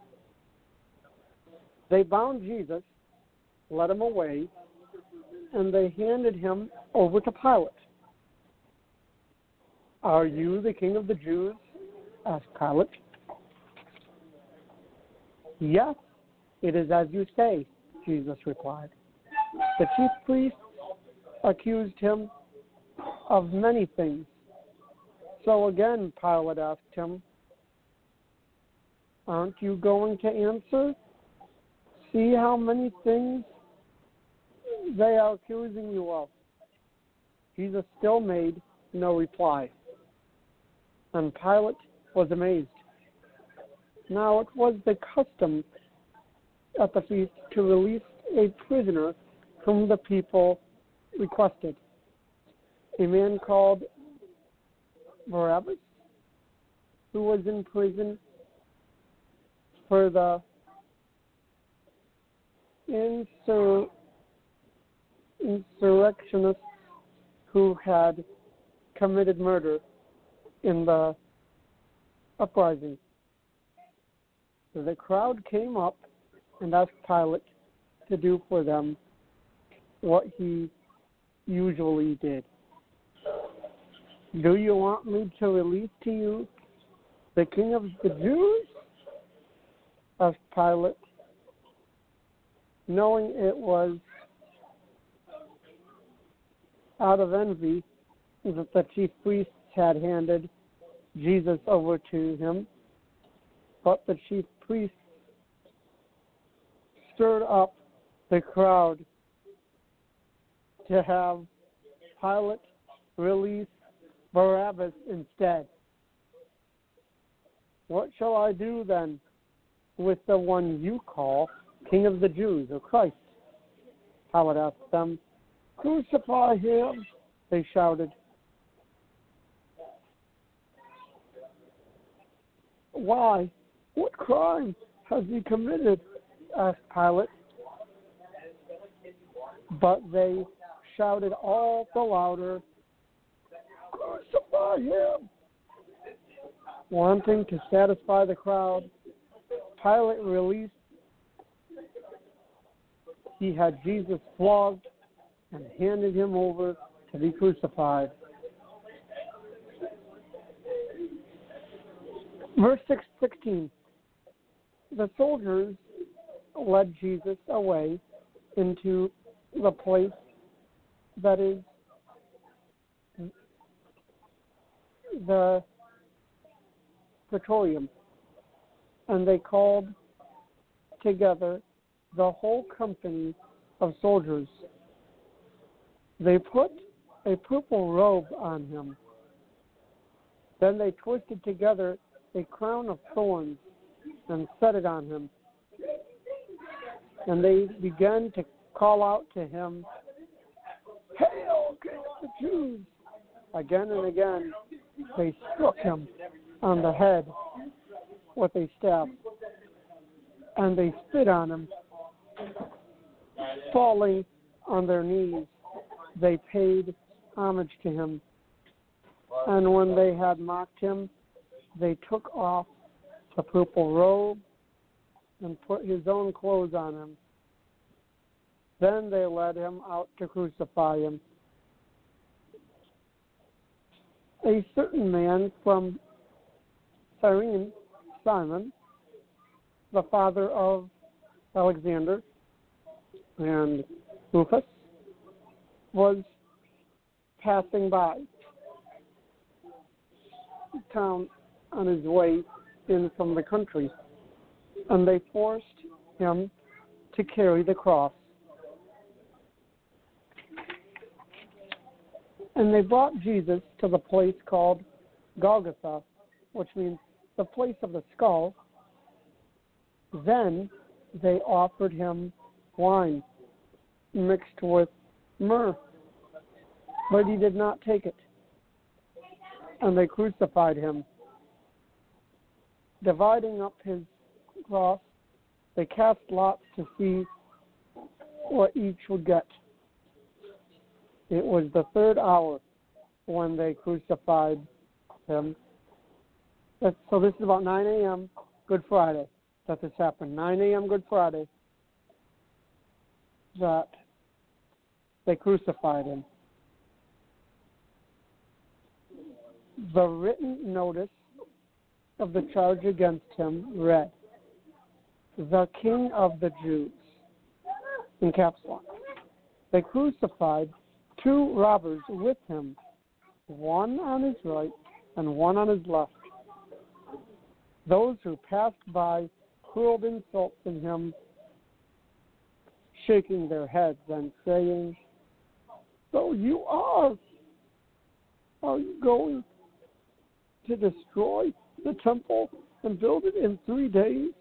B: They bound Jesus, led him away, and they handed him over to Pilate. "Are you the king of the Jews?" asked Pilate. "Yes, it is as you say," Jesus replied. The chief priests accused him of many things. So again, Pilate asked him, "Aren't you going to answer? See how many things they are accusing you of." Jesus still made no reply, and Pilate was amazed. Now it was the custom at the feast to release a prisoner whom the people requested. A man called Barabbas, who was in prison for the insur- insurrectionists who had committed murder in the uprising. The crowd came up and asked Pilate to do for them what he usually did. "Do you want me to release to you the king of the Jews?" asked Pilate, knowing it was out of envy that the chief priests had handed Jesus over to him. But the chief priests stirred up the crowd to have Pilate release Barabbas instead. "What shall I do then with the one you call King of the Jews, or Christ?" Pilate asked them. "Crucify him," they shouted. "Why? What crime has he committed?" asked Pilate. But they shouted all the louder, "Crucify him! Wanting to satisfy the crowd, Pilate released. He had Jesus flogged and handed him over to be crucified. Verse six, sixteen. The soldiers led Jesus away into the place that is the Praetorium, and they called together the whole company of soldiers. They put a purple robe on him. Then they twisted together a crown of thorns and set it on him. And they began to call out to him, "Hail, King of the Jews!" Again and again, they struck him on the head with a staff, and they spit on him. Falling on their knees, they paid homage to him. And when they had mocked him, they took off the purple robe and put his own clothes on him. Then they led him out to crucify him. A certain man from Cyrene, Simon, the father of Alexander and Rufus, was passing by town on his way in from the country, and they forced him to carry the cross. And they brought Jesus to the place called Golgotha, which means the place of the skull. Then they offered him wine mixed with myrrh, but he did not take it. And they crucified him. Dividing up his cross, they cast lots to see what each would get. It was the third hour when they crucified him. So this is about nine a.m. Good Friday that this happened. nine a.m. Good Friday that they crucified him. The written notice of the charge against him read, "The King of the Jews," in caps lock. They crucified two robbers with him, one on his right and one on his left. Those who passed by hurled insults at him, shaking their heads and saying, "So you are, are you going to destroy the temple and build it in three days?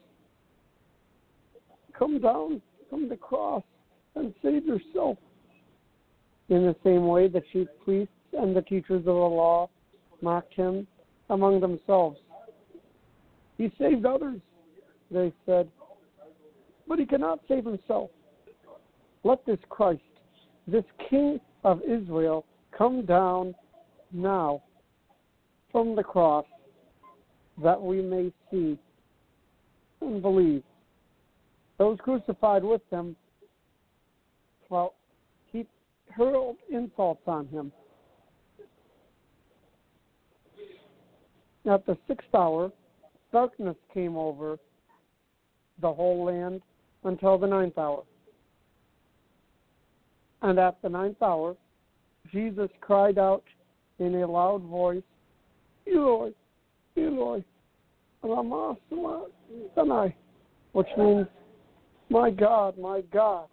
B: Come down from the cross and save yourself." In the same way, the chief priests and the teachers of the law mocked him among themselves. "He saved others," they said, "but he cannot save himself. Let this Christ, this King of Israel, come down now from the cross, that we may see and believe." Those crucified with him, well, he hurled insults on him. At the sixth hour, darkness came over the whole land until the ninth hour. And at the ninth hour, Jesus cried out in a loud voice, "Eloi, Eloi, lama sabachthani," which means, "My God, my God,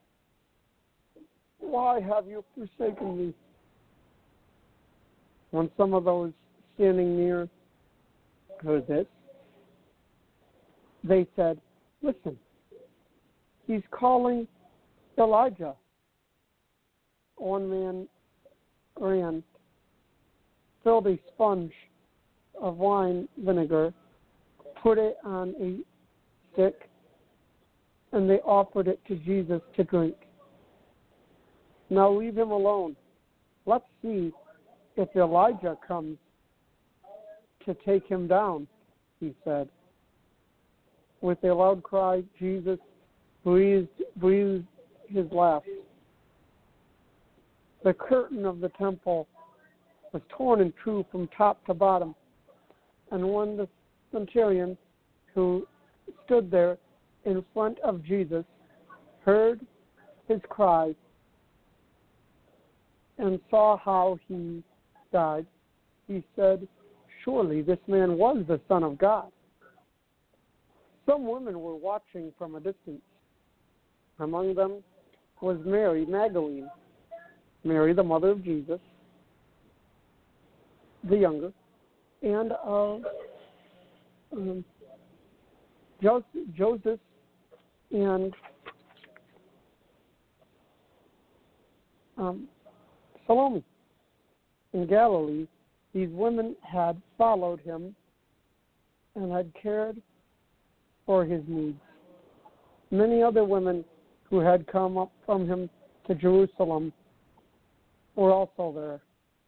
B: why have you forsaken me?" When some of those standing near heard this, they said, "Listen, he's calling Elijah." One man ran, filled a sponge of wine vinegar, put it on a stick, and they offered it to Jesus to drink. "Now leave him alone. Let's see if Elijah comes to take him down," he said. With a loud cry, Jesus breathed, breathed his last. The curtain of the temple was torn in two from top to bottom, and when the centurion who stood there in front of Jesus heard his cry and saw how he died, he said, "Surely this man was the Son of God." Some women were watching from a distance. Among them was Mary Magdalene, Mary the mother of Jesus, the younger, and of um, Joseph, Joseph and um, Salome. In Galilee, these women had followed him and had cared for his needs. Many other women who had come up from him to Jerusalem were also there.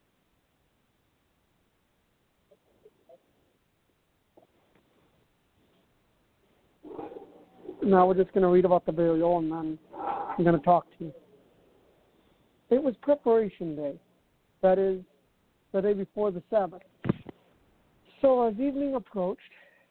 B: Now we're just going to read about the burial, and then I'm going to talk to you. It was preparation day, that is, the day before the Sabbath. So as evening approached,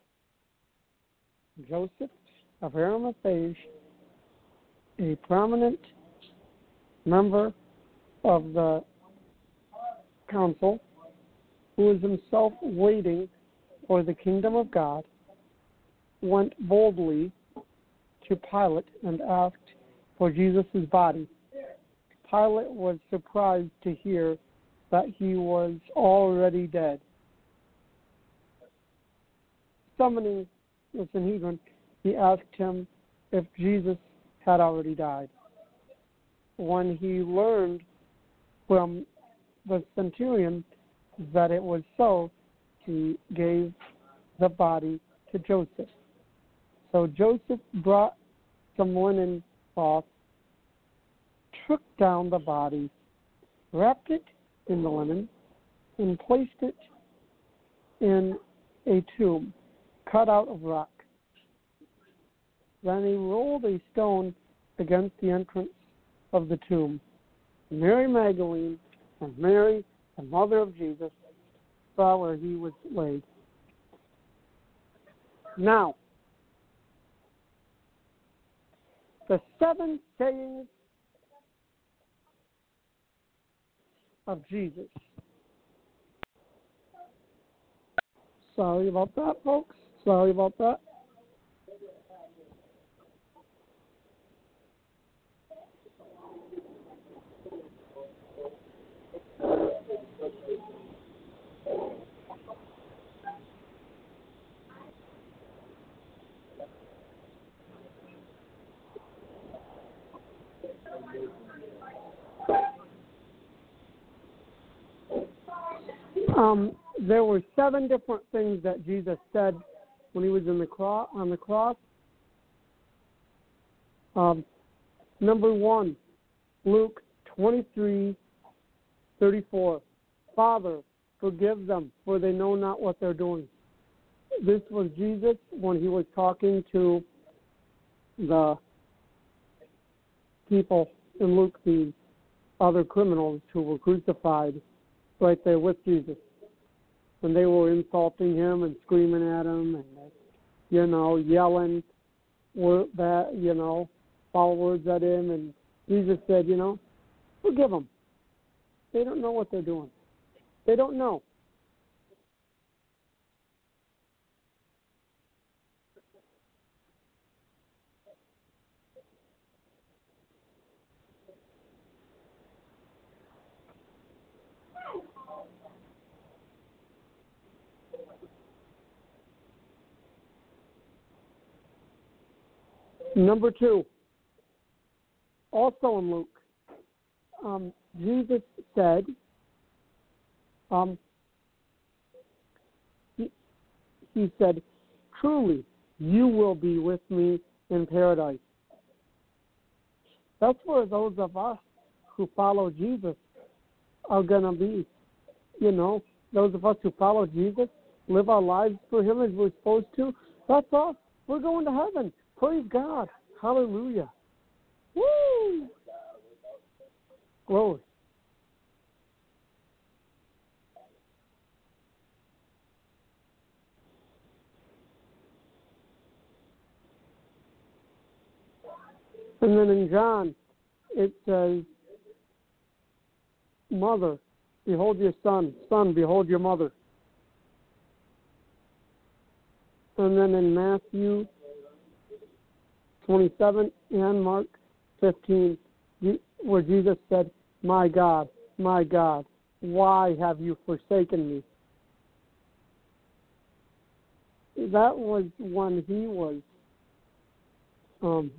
B: Joseph of Arimathea, a prominent member of the council, who was himself waiting for the kingdom of God, went boldly to Pilate and asked for Jesus' body. Pilate was surprised to hear that he was already dead. Summoning the Sanhedrin, he asked him if Jesus had already died. When he learned from the centurion that it was so, he gave the body to Joseph. So Joseph brought some linen cloth, took down the body, wrapped it in the linen, and placed it in a tomb cut out of rock. Then he rolled a stone against the entrance of the tomb. Mary Magdalene and Mary, the mother of Jesus, saw where he was laid. Now, the seven sayings of Jesus. Sorry about that, folks. Sorry about that. Um, there were seven different things that Jesus said when he was in the cro- on the cross. Um, number one, Luke twenty-three thirty-four. Father, forgive them, for they know not what they're doing. This was Jesus when he was talking to the people in Luke, the other criminals who were crucified right there with Jesus. When they were insulting him and screaming at him and, you know, yelling, word that, you know, foul words at him. And Jesus said, you know, forgive them. They don't know what they're doing. They don't know. Number two, also in Luke, um, Jesus said, um, he, he said, truly, you will be with me in paradise. That's where those of us who follow Jesus are going to be. You know, those of us who follow Jesus live our lives for him as we're supposed to, that's us. We're going to heaven. Praise God. Hallelujah. Woo! Glory. And then in John, it says, Mother, behold your son. Son, behold your mother. And then in Matthew twenty-seven and Mark fifteen, where Jesus said, my God, my God, why have you forsaken me? That was when he was um,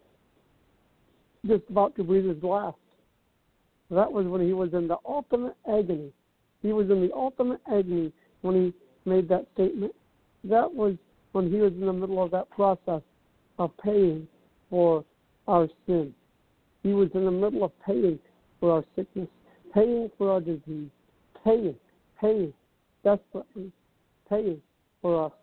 B: just about to breathe his last. That was when he was in the ultimate agony. He was in the ultimate agony when he made that statement. That was when he was in the middle of that process of paying for our sin. He was in the middle of paying for our sickness, paying for our disease, paying, paying, desperately paying for us.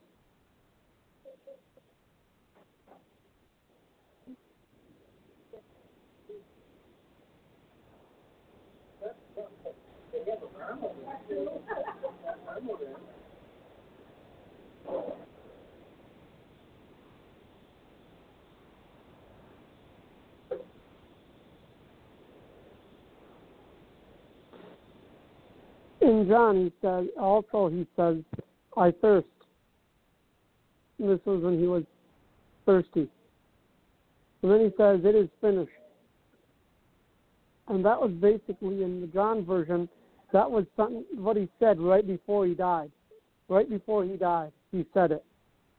B: In John, he says, also he says, I thirst. And this was when he was thirsty. And then he says, it is finished. And that was basically, in the John version, that was something, what he said right before he died. Right before he died, he said it.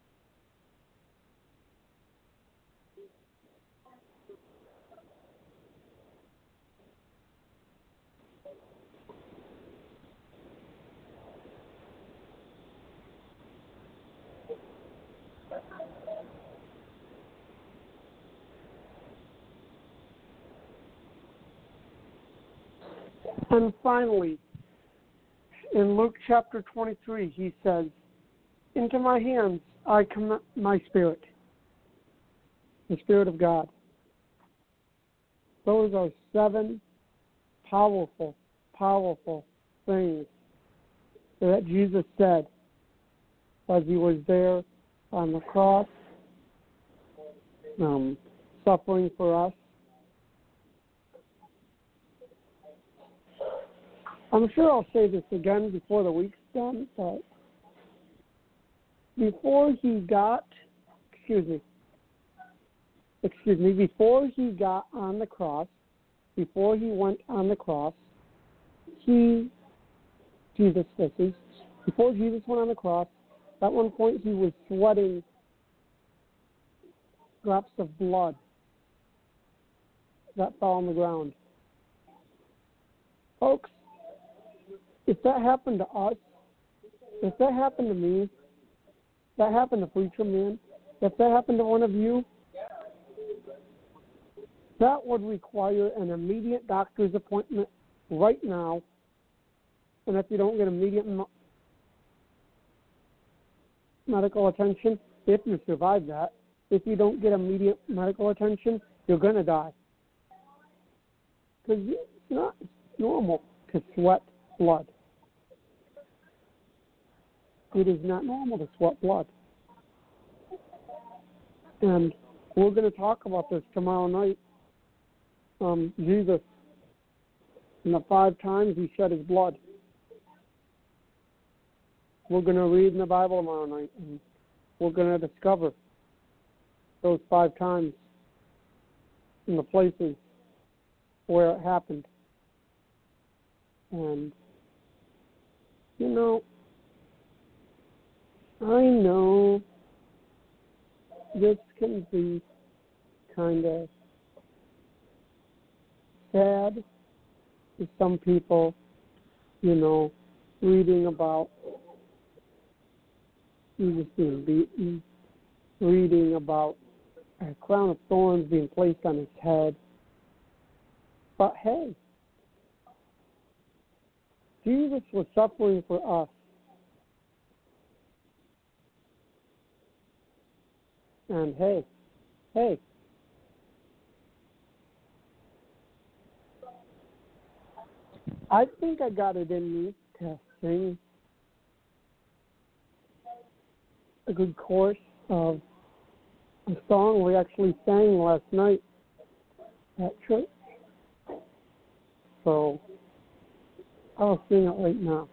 B: And finally, in Luke chapter twenty-three, he says, into my hands I commit my spirit, the Spirit of God. Those are seven powerful, powerful things that Jesus said as he was there on the cross, um, suffering for us. I'm sure I'll say this again before the week's done, but before he got, excuse me, excuse me, before he got on the cross, before he went on the cross, he, Jesus, this is, before Jesus went on the cross, at one point he was sweating drops of blood that fell on the ground. Folks, if that happened to us, if that happened to me, that happened to Preacher Man, if that happened to one of you, that would require an immediate doctor's appointment right now. And if you don't get immediate m- medical attention, if you survive that, if you don't get immediate medical attention, you're going to die. Because it's not normal to sweat blood. It is not normal to sweat blood. And we're going to talk about this tomorrow night. Um, Jesus, and the five times he shed his blood. We're going to read in the Bible tomorrow night, and we're going to discover those five times in the places where it happened. And, you know, I know this can be kind of sad to some people, you know, reading about Jesus being beaten, reading about a crown of thorns being placed on his head. But hey, Jesus was suffering for us. And hey, hey, I think I got it in me to sing a good chorus of a song we actually sang last night at church. So I'll sing it right now.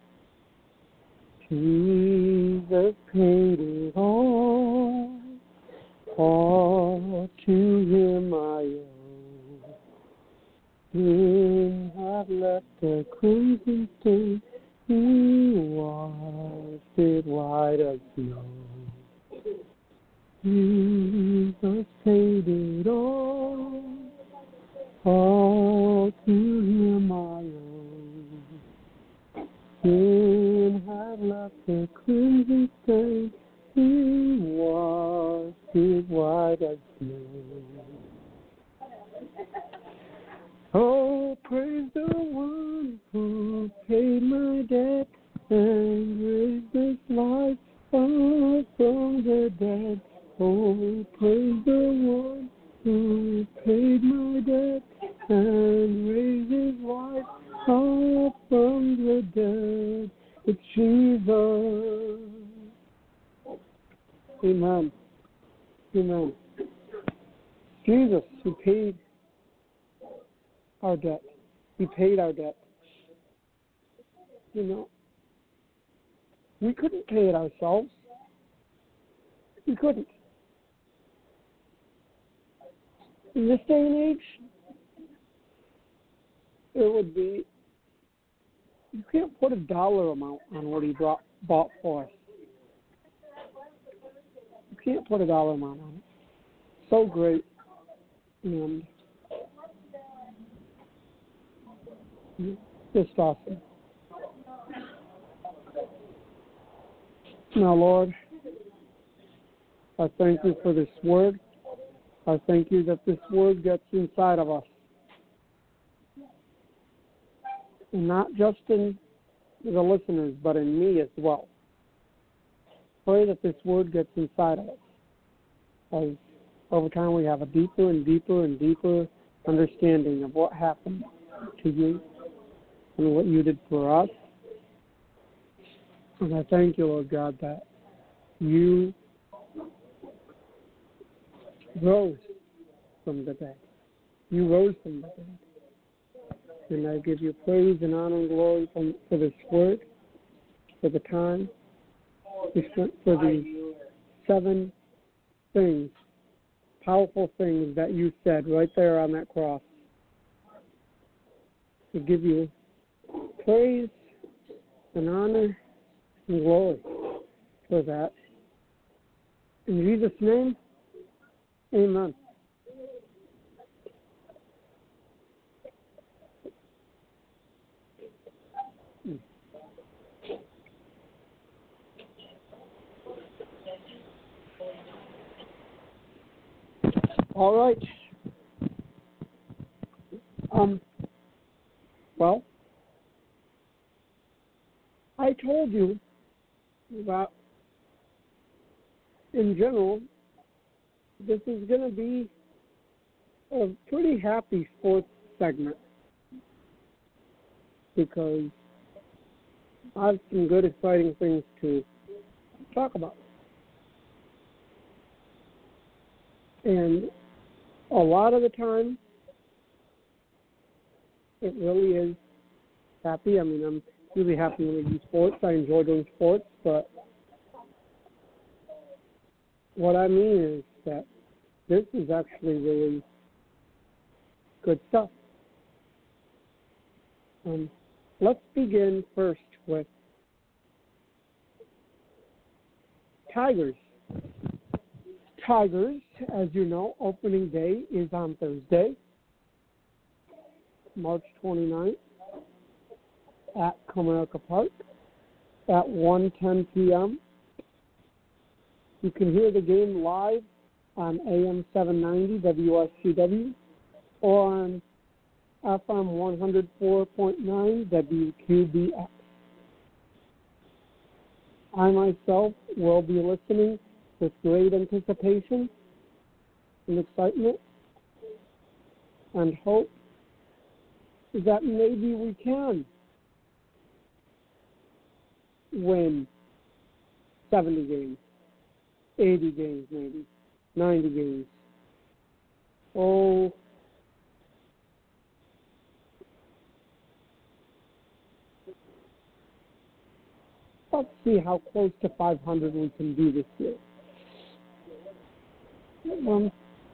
B: Jesus paid it all, all to him I owe. Sin had left a crimson stain, he washed it white as snow. Jesus paid it all, all to him I owe. Sin had left a crimson stain, he washed it white as snow. Oh, praise the one who paid my debt and raised this life up from the dead. Oh, praise the one who paid my debt and raised his life up from the dead. It's Jesus. Amen. Amen. Jesus who paid our debt. He paid our debt. You know, we couldn't pay it ourselves. We couldn't. In this day and age, it would be, you can't put a dollar amount on what he brought, bought for us. You can't put a dollar amount on it. So great. And just awesome. Now, Lord, I thank you for this word. I thank you that this word gets inside of us. And not just in the listeners, but in me as well. Pray that this word gets inside of us. As over time we have a deeper and deeper and deeper understanding of what happened to you and what you did for us. And I thank you, Lord God, that you rose from the dead. You rose from the dead. And I give you praise and honor and glory for, for this word, for the time, for the seven things, powerful things that you said right there on that cross. We give you praise and honor and glory for that. In Jesus' name, amen. All right. Um. Well, I told you that in general, this is going to be a pretty happy sports segment because I have some good, exciting things to talk about. And a lot of the time, it really is happy. I mean, I'm really happy when I do sports. I enjoy doing sports, but what I mean is that this is actually really good stuff. Um, let's begin first with Tigers. Tigers, as you know, opening day is on Thursday, March twenty-ninth, at Comerica Park at one ten p.m. You can hear the game live on A M seven ninety W S C W or on F M one oh four point nine W Q B X. I myself will be listening with great anticipation and excitement and hope that maybe we can win seventy games, eighty games maybe, ninety games. Oh, let's see how close to five hundred we can do this year. Um,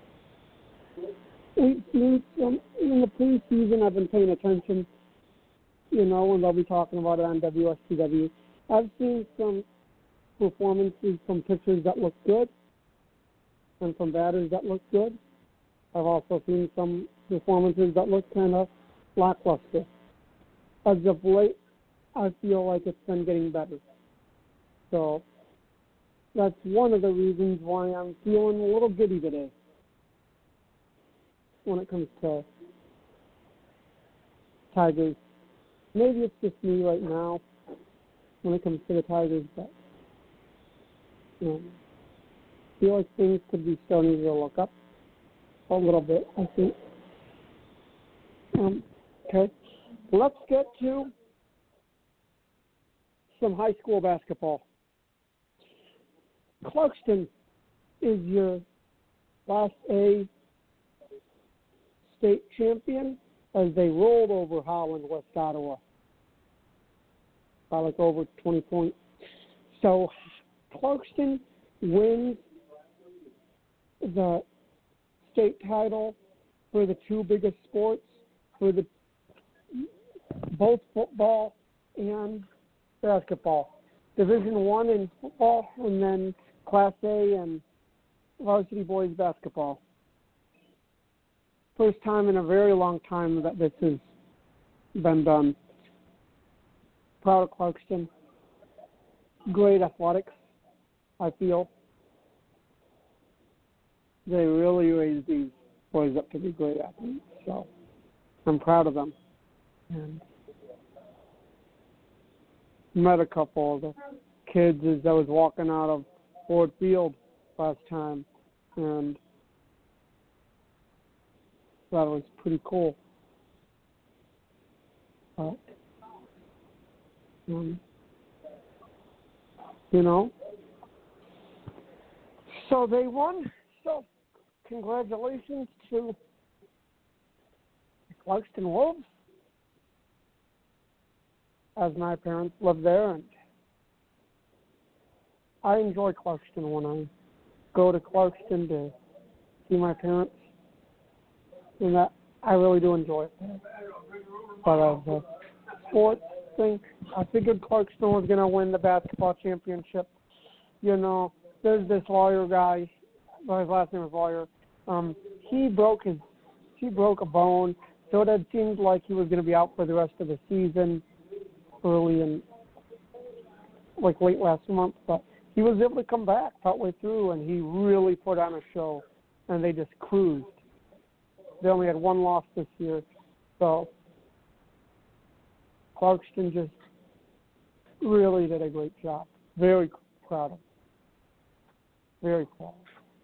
B: we've seen some, in the preseason, I've been paying attention, you know, and they'll be talking about it on W S T W. I've seen some performances from pitchers that look good and from batters that look good. I've also seen some performances that look kind of lackluster. As of late, I feel like it's been getting better. So that's one of the reasons why I'm feeling a little giddy today when it comes to Tigers. Maybe it's just me right now when it comes to the Tigers, but you know, I feel like things could be starting to look up a little bit, I think. Um, okay, let's get to some high school basketball. Clarkston is your Class A state champion as they rolled over Holland, West Ottawa, by like over twenty points. So Clarkston wins the state title for the two biggest sports, for the both football and basketball. Division One in football, and then Class A and varsity boys basketball. First time in a very long time that this has been done. Proud of Clarkston. Great athletics, I feel. They really raised these boys up to be great athletes, so I'm proud of them. And met a couple of the kids as I was walking out of Ford Field last time, and that was pretty cool. But, um, you know, so they won. So congratulations to the Clarkston Wolves, as my parents live there, and I enjoy Clarkston when I go to Clarkston to see my parents, and that I really do enjoy it. But as a sports thing, I figured Clarkston was going to win the basketball championship. You know, there's this lawyer guy, well, his last name is Lawyer. Um, he broke his, he broke a bone, so it had seemed like he was going to be out for the rest of the season, early in, like late last month, but he was able to come back partway through, and he really put on a show, and they just cruised. They only had one loss this year, so Clarkston just really did a great job. Very proud of him. Very proud.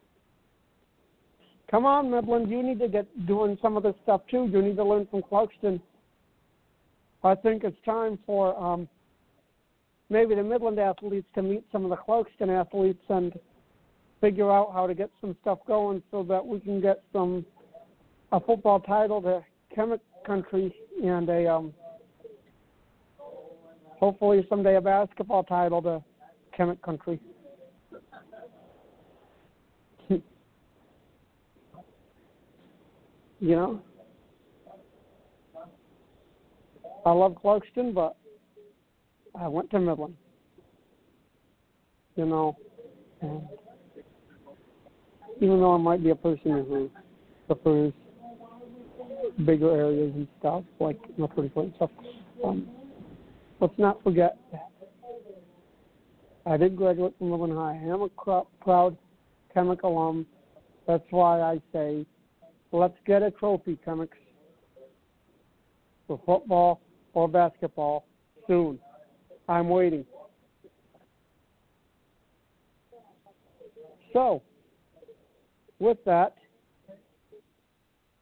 B: Come on, Midland, you need to get doing some of this stuff too. You need to learn from Clarkston. I think it's time for um, maybe the Midland athletes to meet some of the Clarkston athletes and figure out how to get some stuff going so that we can get some a football title to Kemet Country and a um, hopefully someday a basketball title to Kemet Country. You know, I love Clarkston, but I went to Midland. You know, and even though I might be a person who prefers bigger areas and stuff, like Northern Point stuff, um, let's not forget that I did graduate from Midland High. I am a cr- proud Kemet alum. That's why I say, let's get a trophy, Chemics, for football or basketball soon. I'm waiting. So, with that,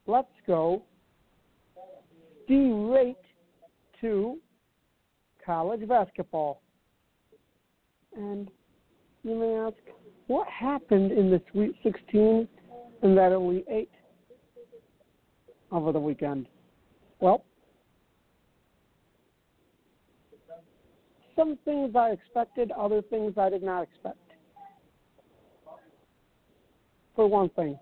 B: let's go straight to college basketball. And you may ask, what happened in the Sweet sixteen and that Elite Eight over the weekend? Well, some things I expected, other things I did not expect. For one thing,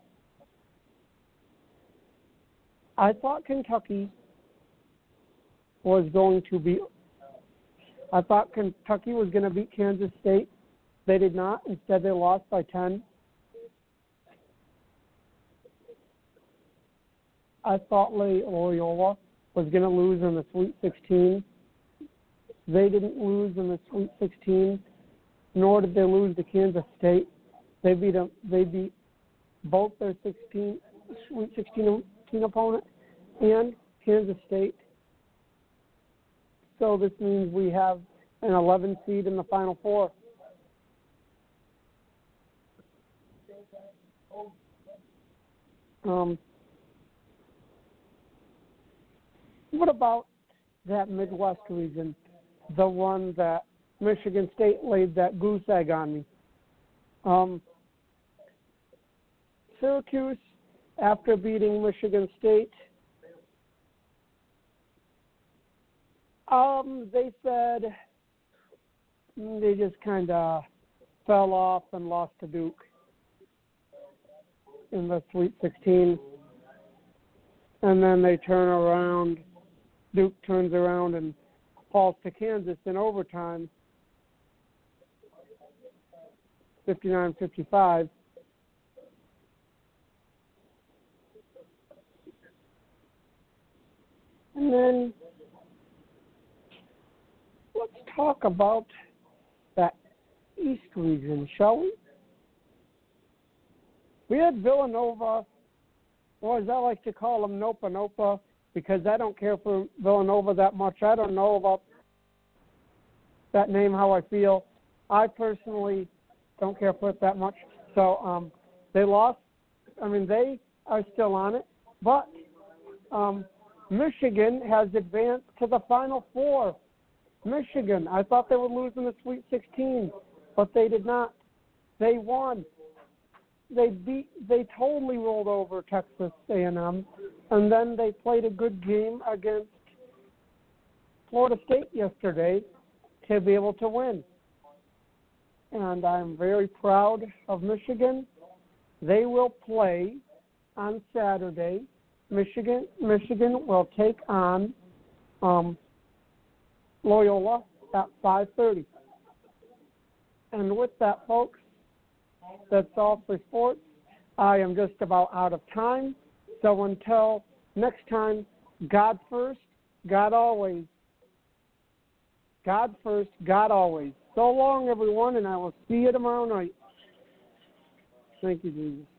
B: I thought Kentucky was going to be, I thought Kentucky was going to beat Kansas State. They did not. Instead, they lost by ten. I thought Loyola was going to lose in the Sweet sixteen. They didn't lose in the Sweet sixteen, nor did they lose to Kansas State. They beat them, they beat both their sixteen, Sweet sixteen opponent and Kansas State. So this means we have an eleven seed in the Final Four. Um, what about that Midwest region, the one that Michigan State laid that goose egg on me? Um, Syracuse, after beating Michigan State, um, they said they just kind of fell off and lost to Duke in the Sweet sixteen. And then they turn around, Duke turns around and falls to Kansas in overtime, fifty-nine fifty-five. And then let's talk about that East region, shall we? We had Villanova, or as I like to call them, Nopa Nopa, because I don't care for Villanova that much. I don't know about that name, how I feel. I personally don't care for it that much. So um, they lost. I mean, they are still on it. But um, Michigan has advanced to the Final Four. Michigan, I thought they would lose in the Sweet sixteen, but they did not. They won. They beat. They totally rolled over Texas A and M, and then they played a good game against Florida State yesterday to be able to win. And I'm very proud of Michigan. They will play on Saturday. Michigan, Michigan will take on um, Loyola at five thirty. And with that, folks, that's all for sports. I am just about out of time. So until next time, God first, God always. God first, God always. So long, everyone, and I will see you tomorrow night. Thank you, Jesus.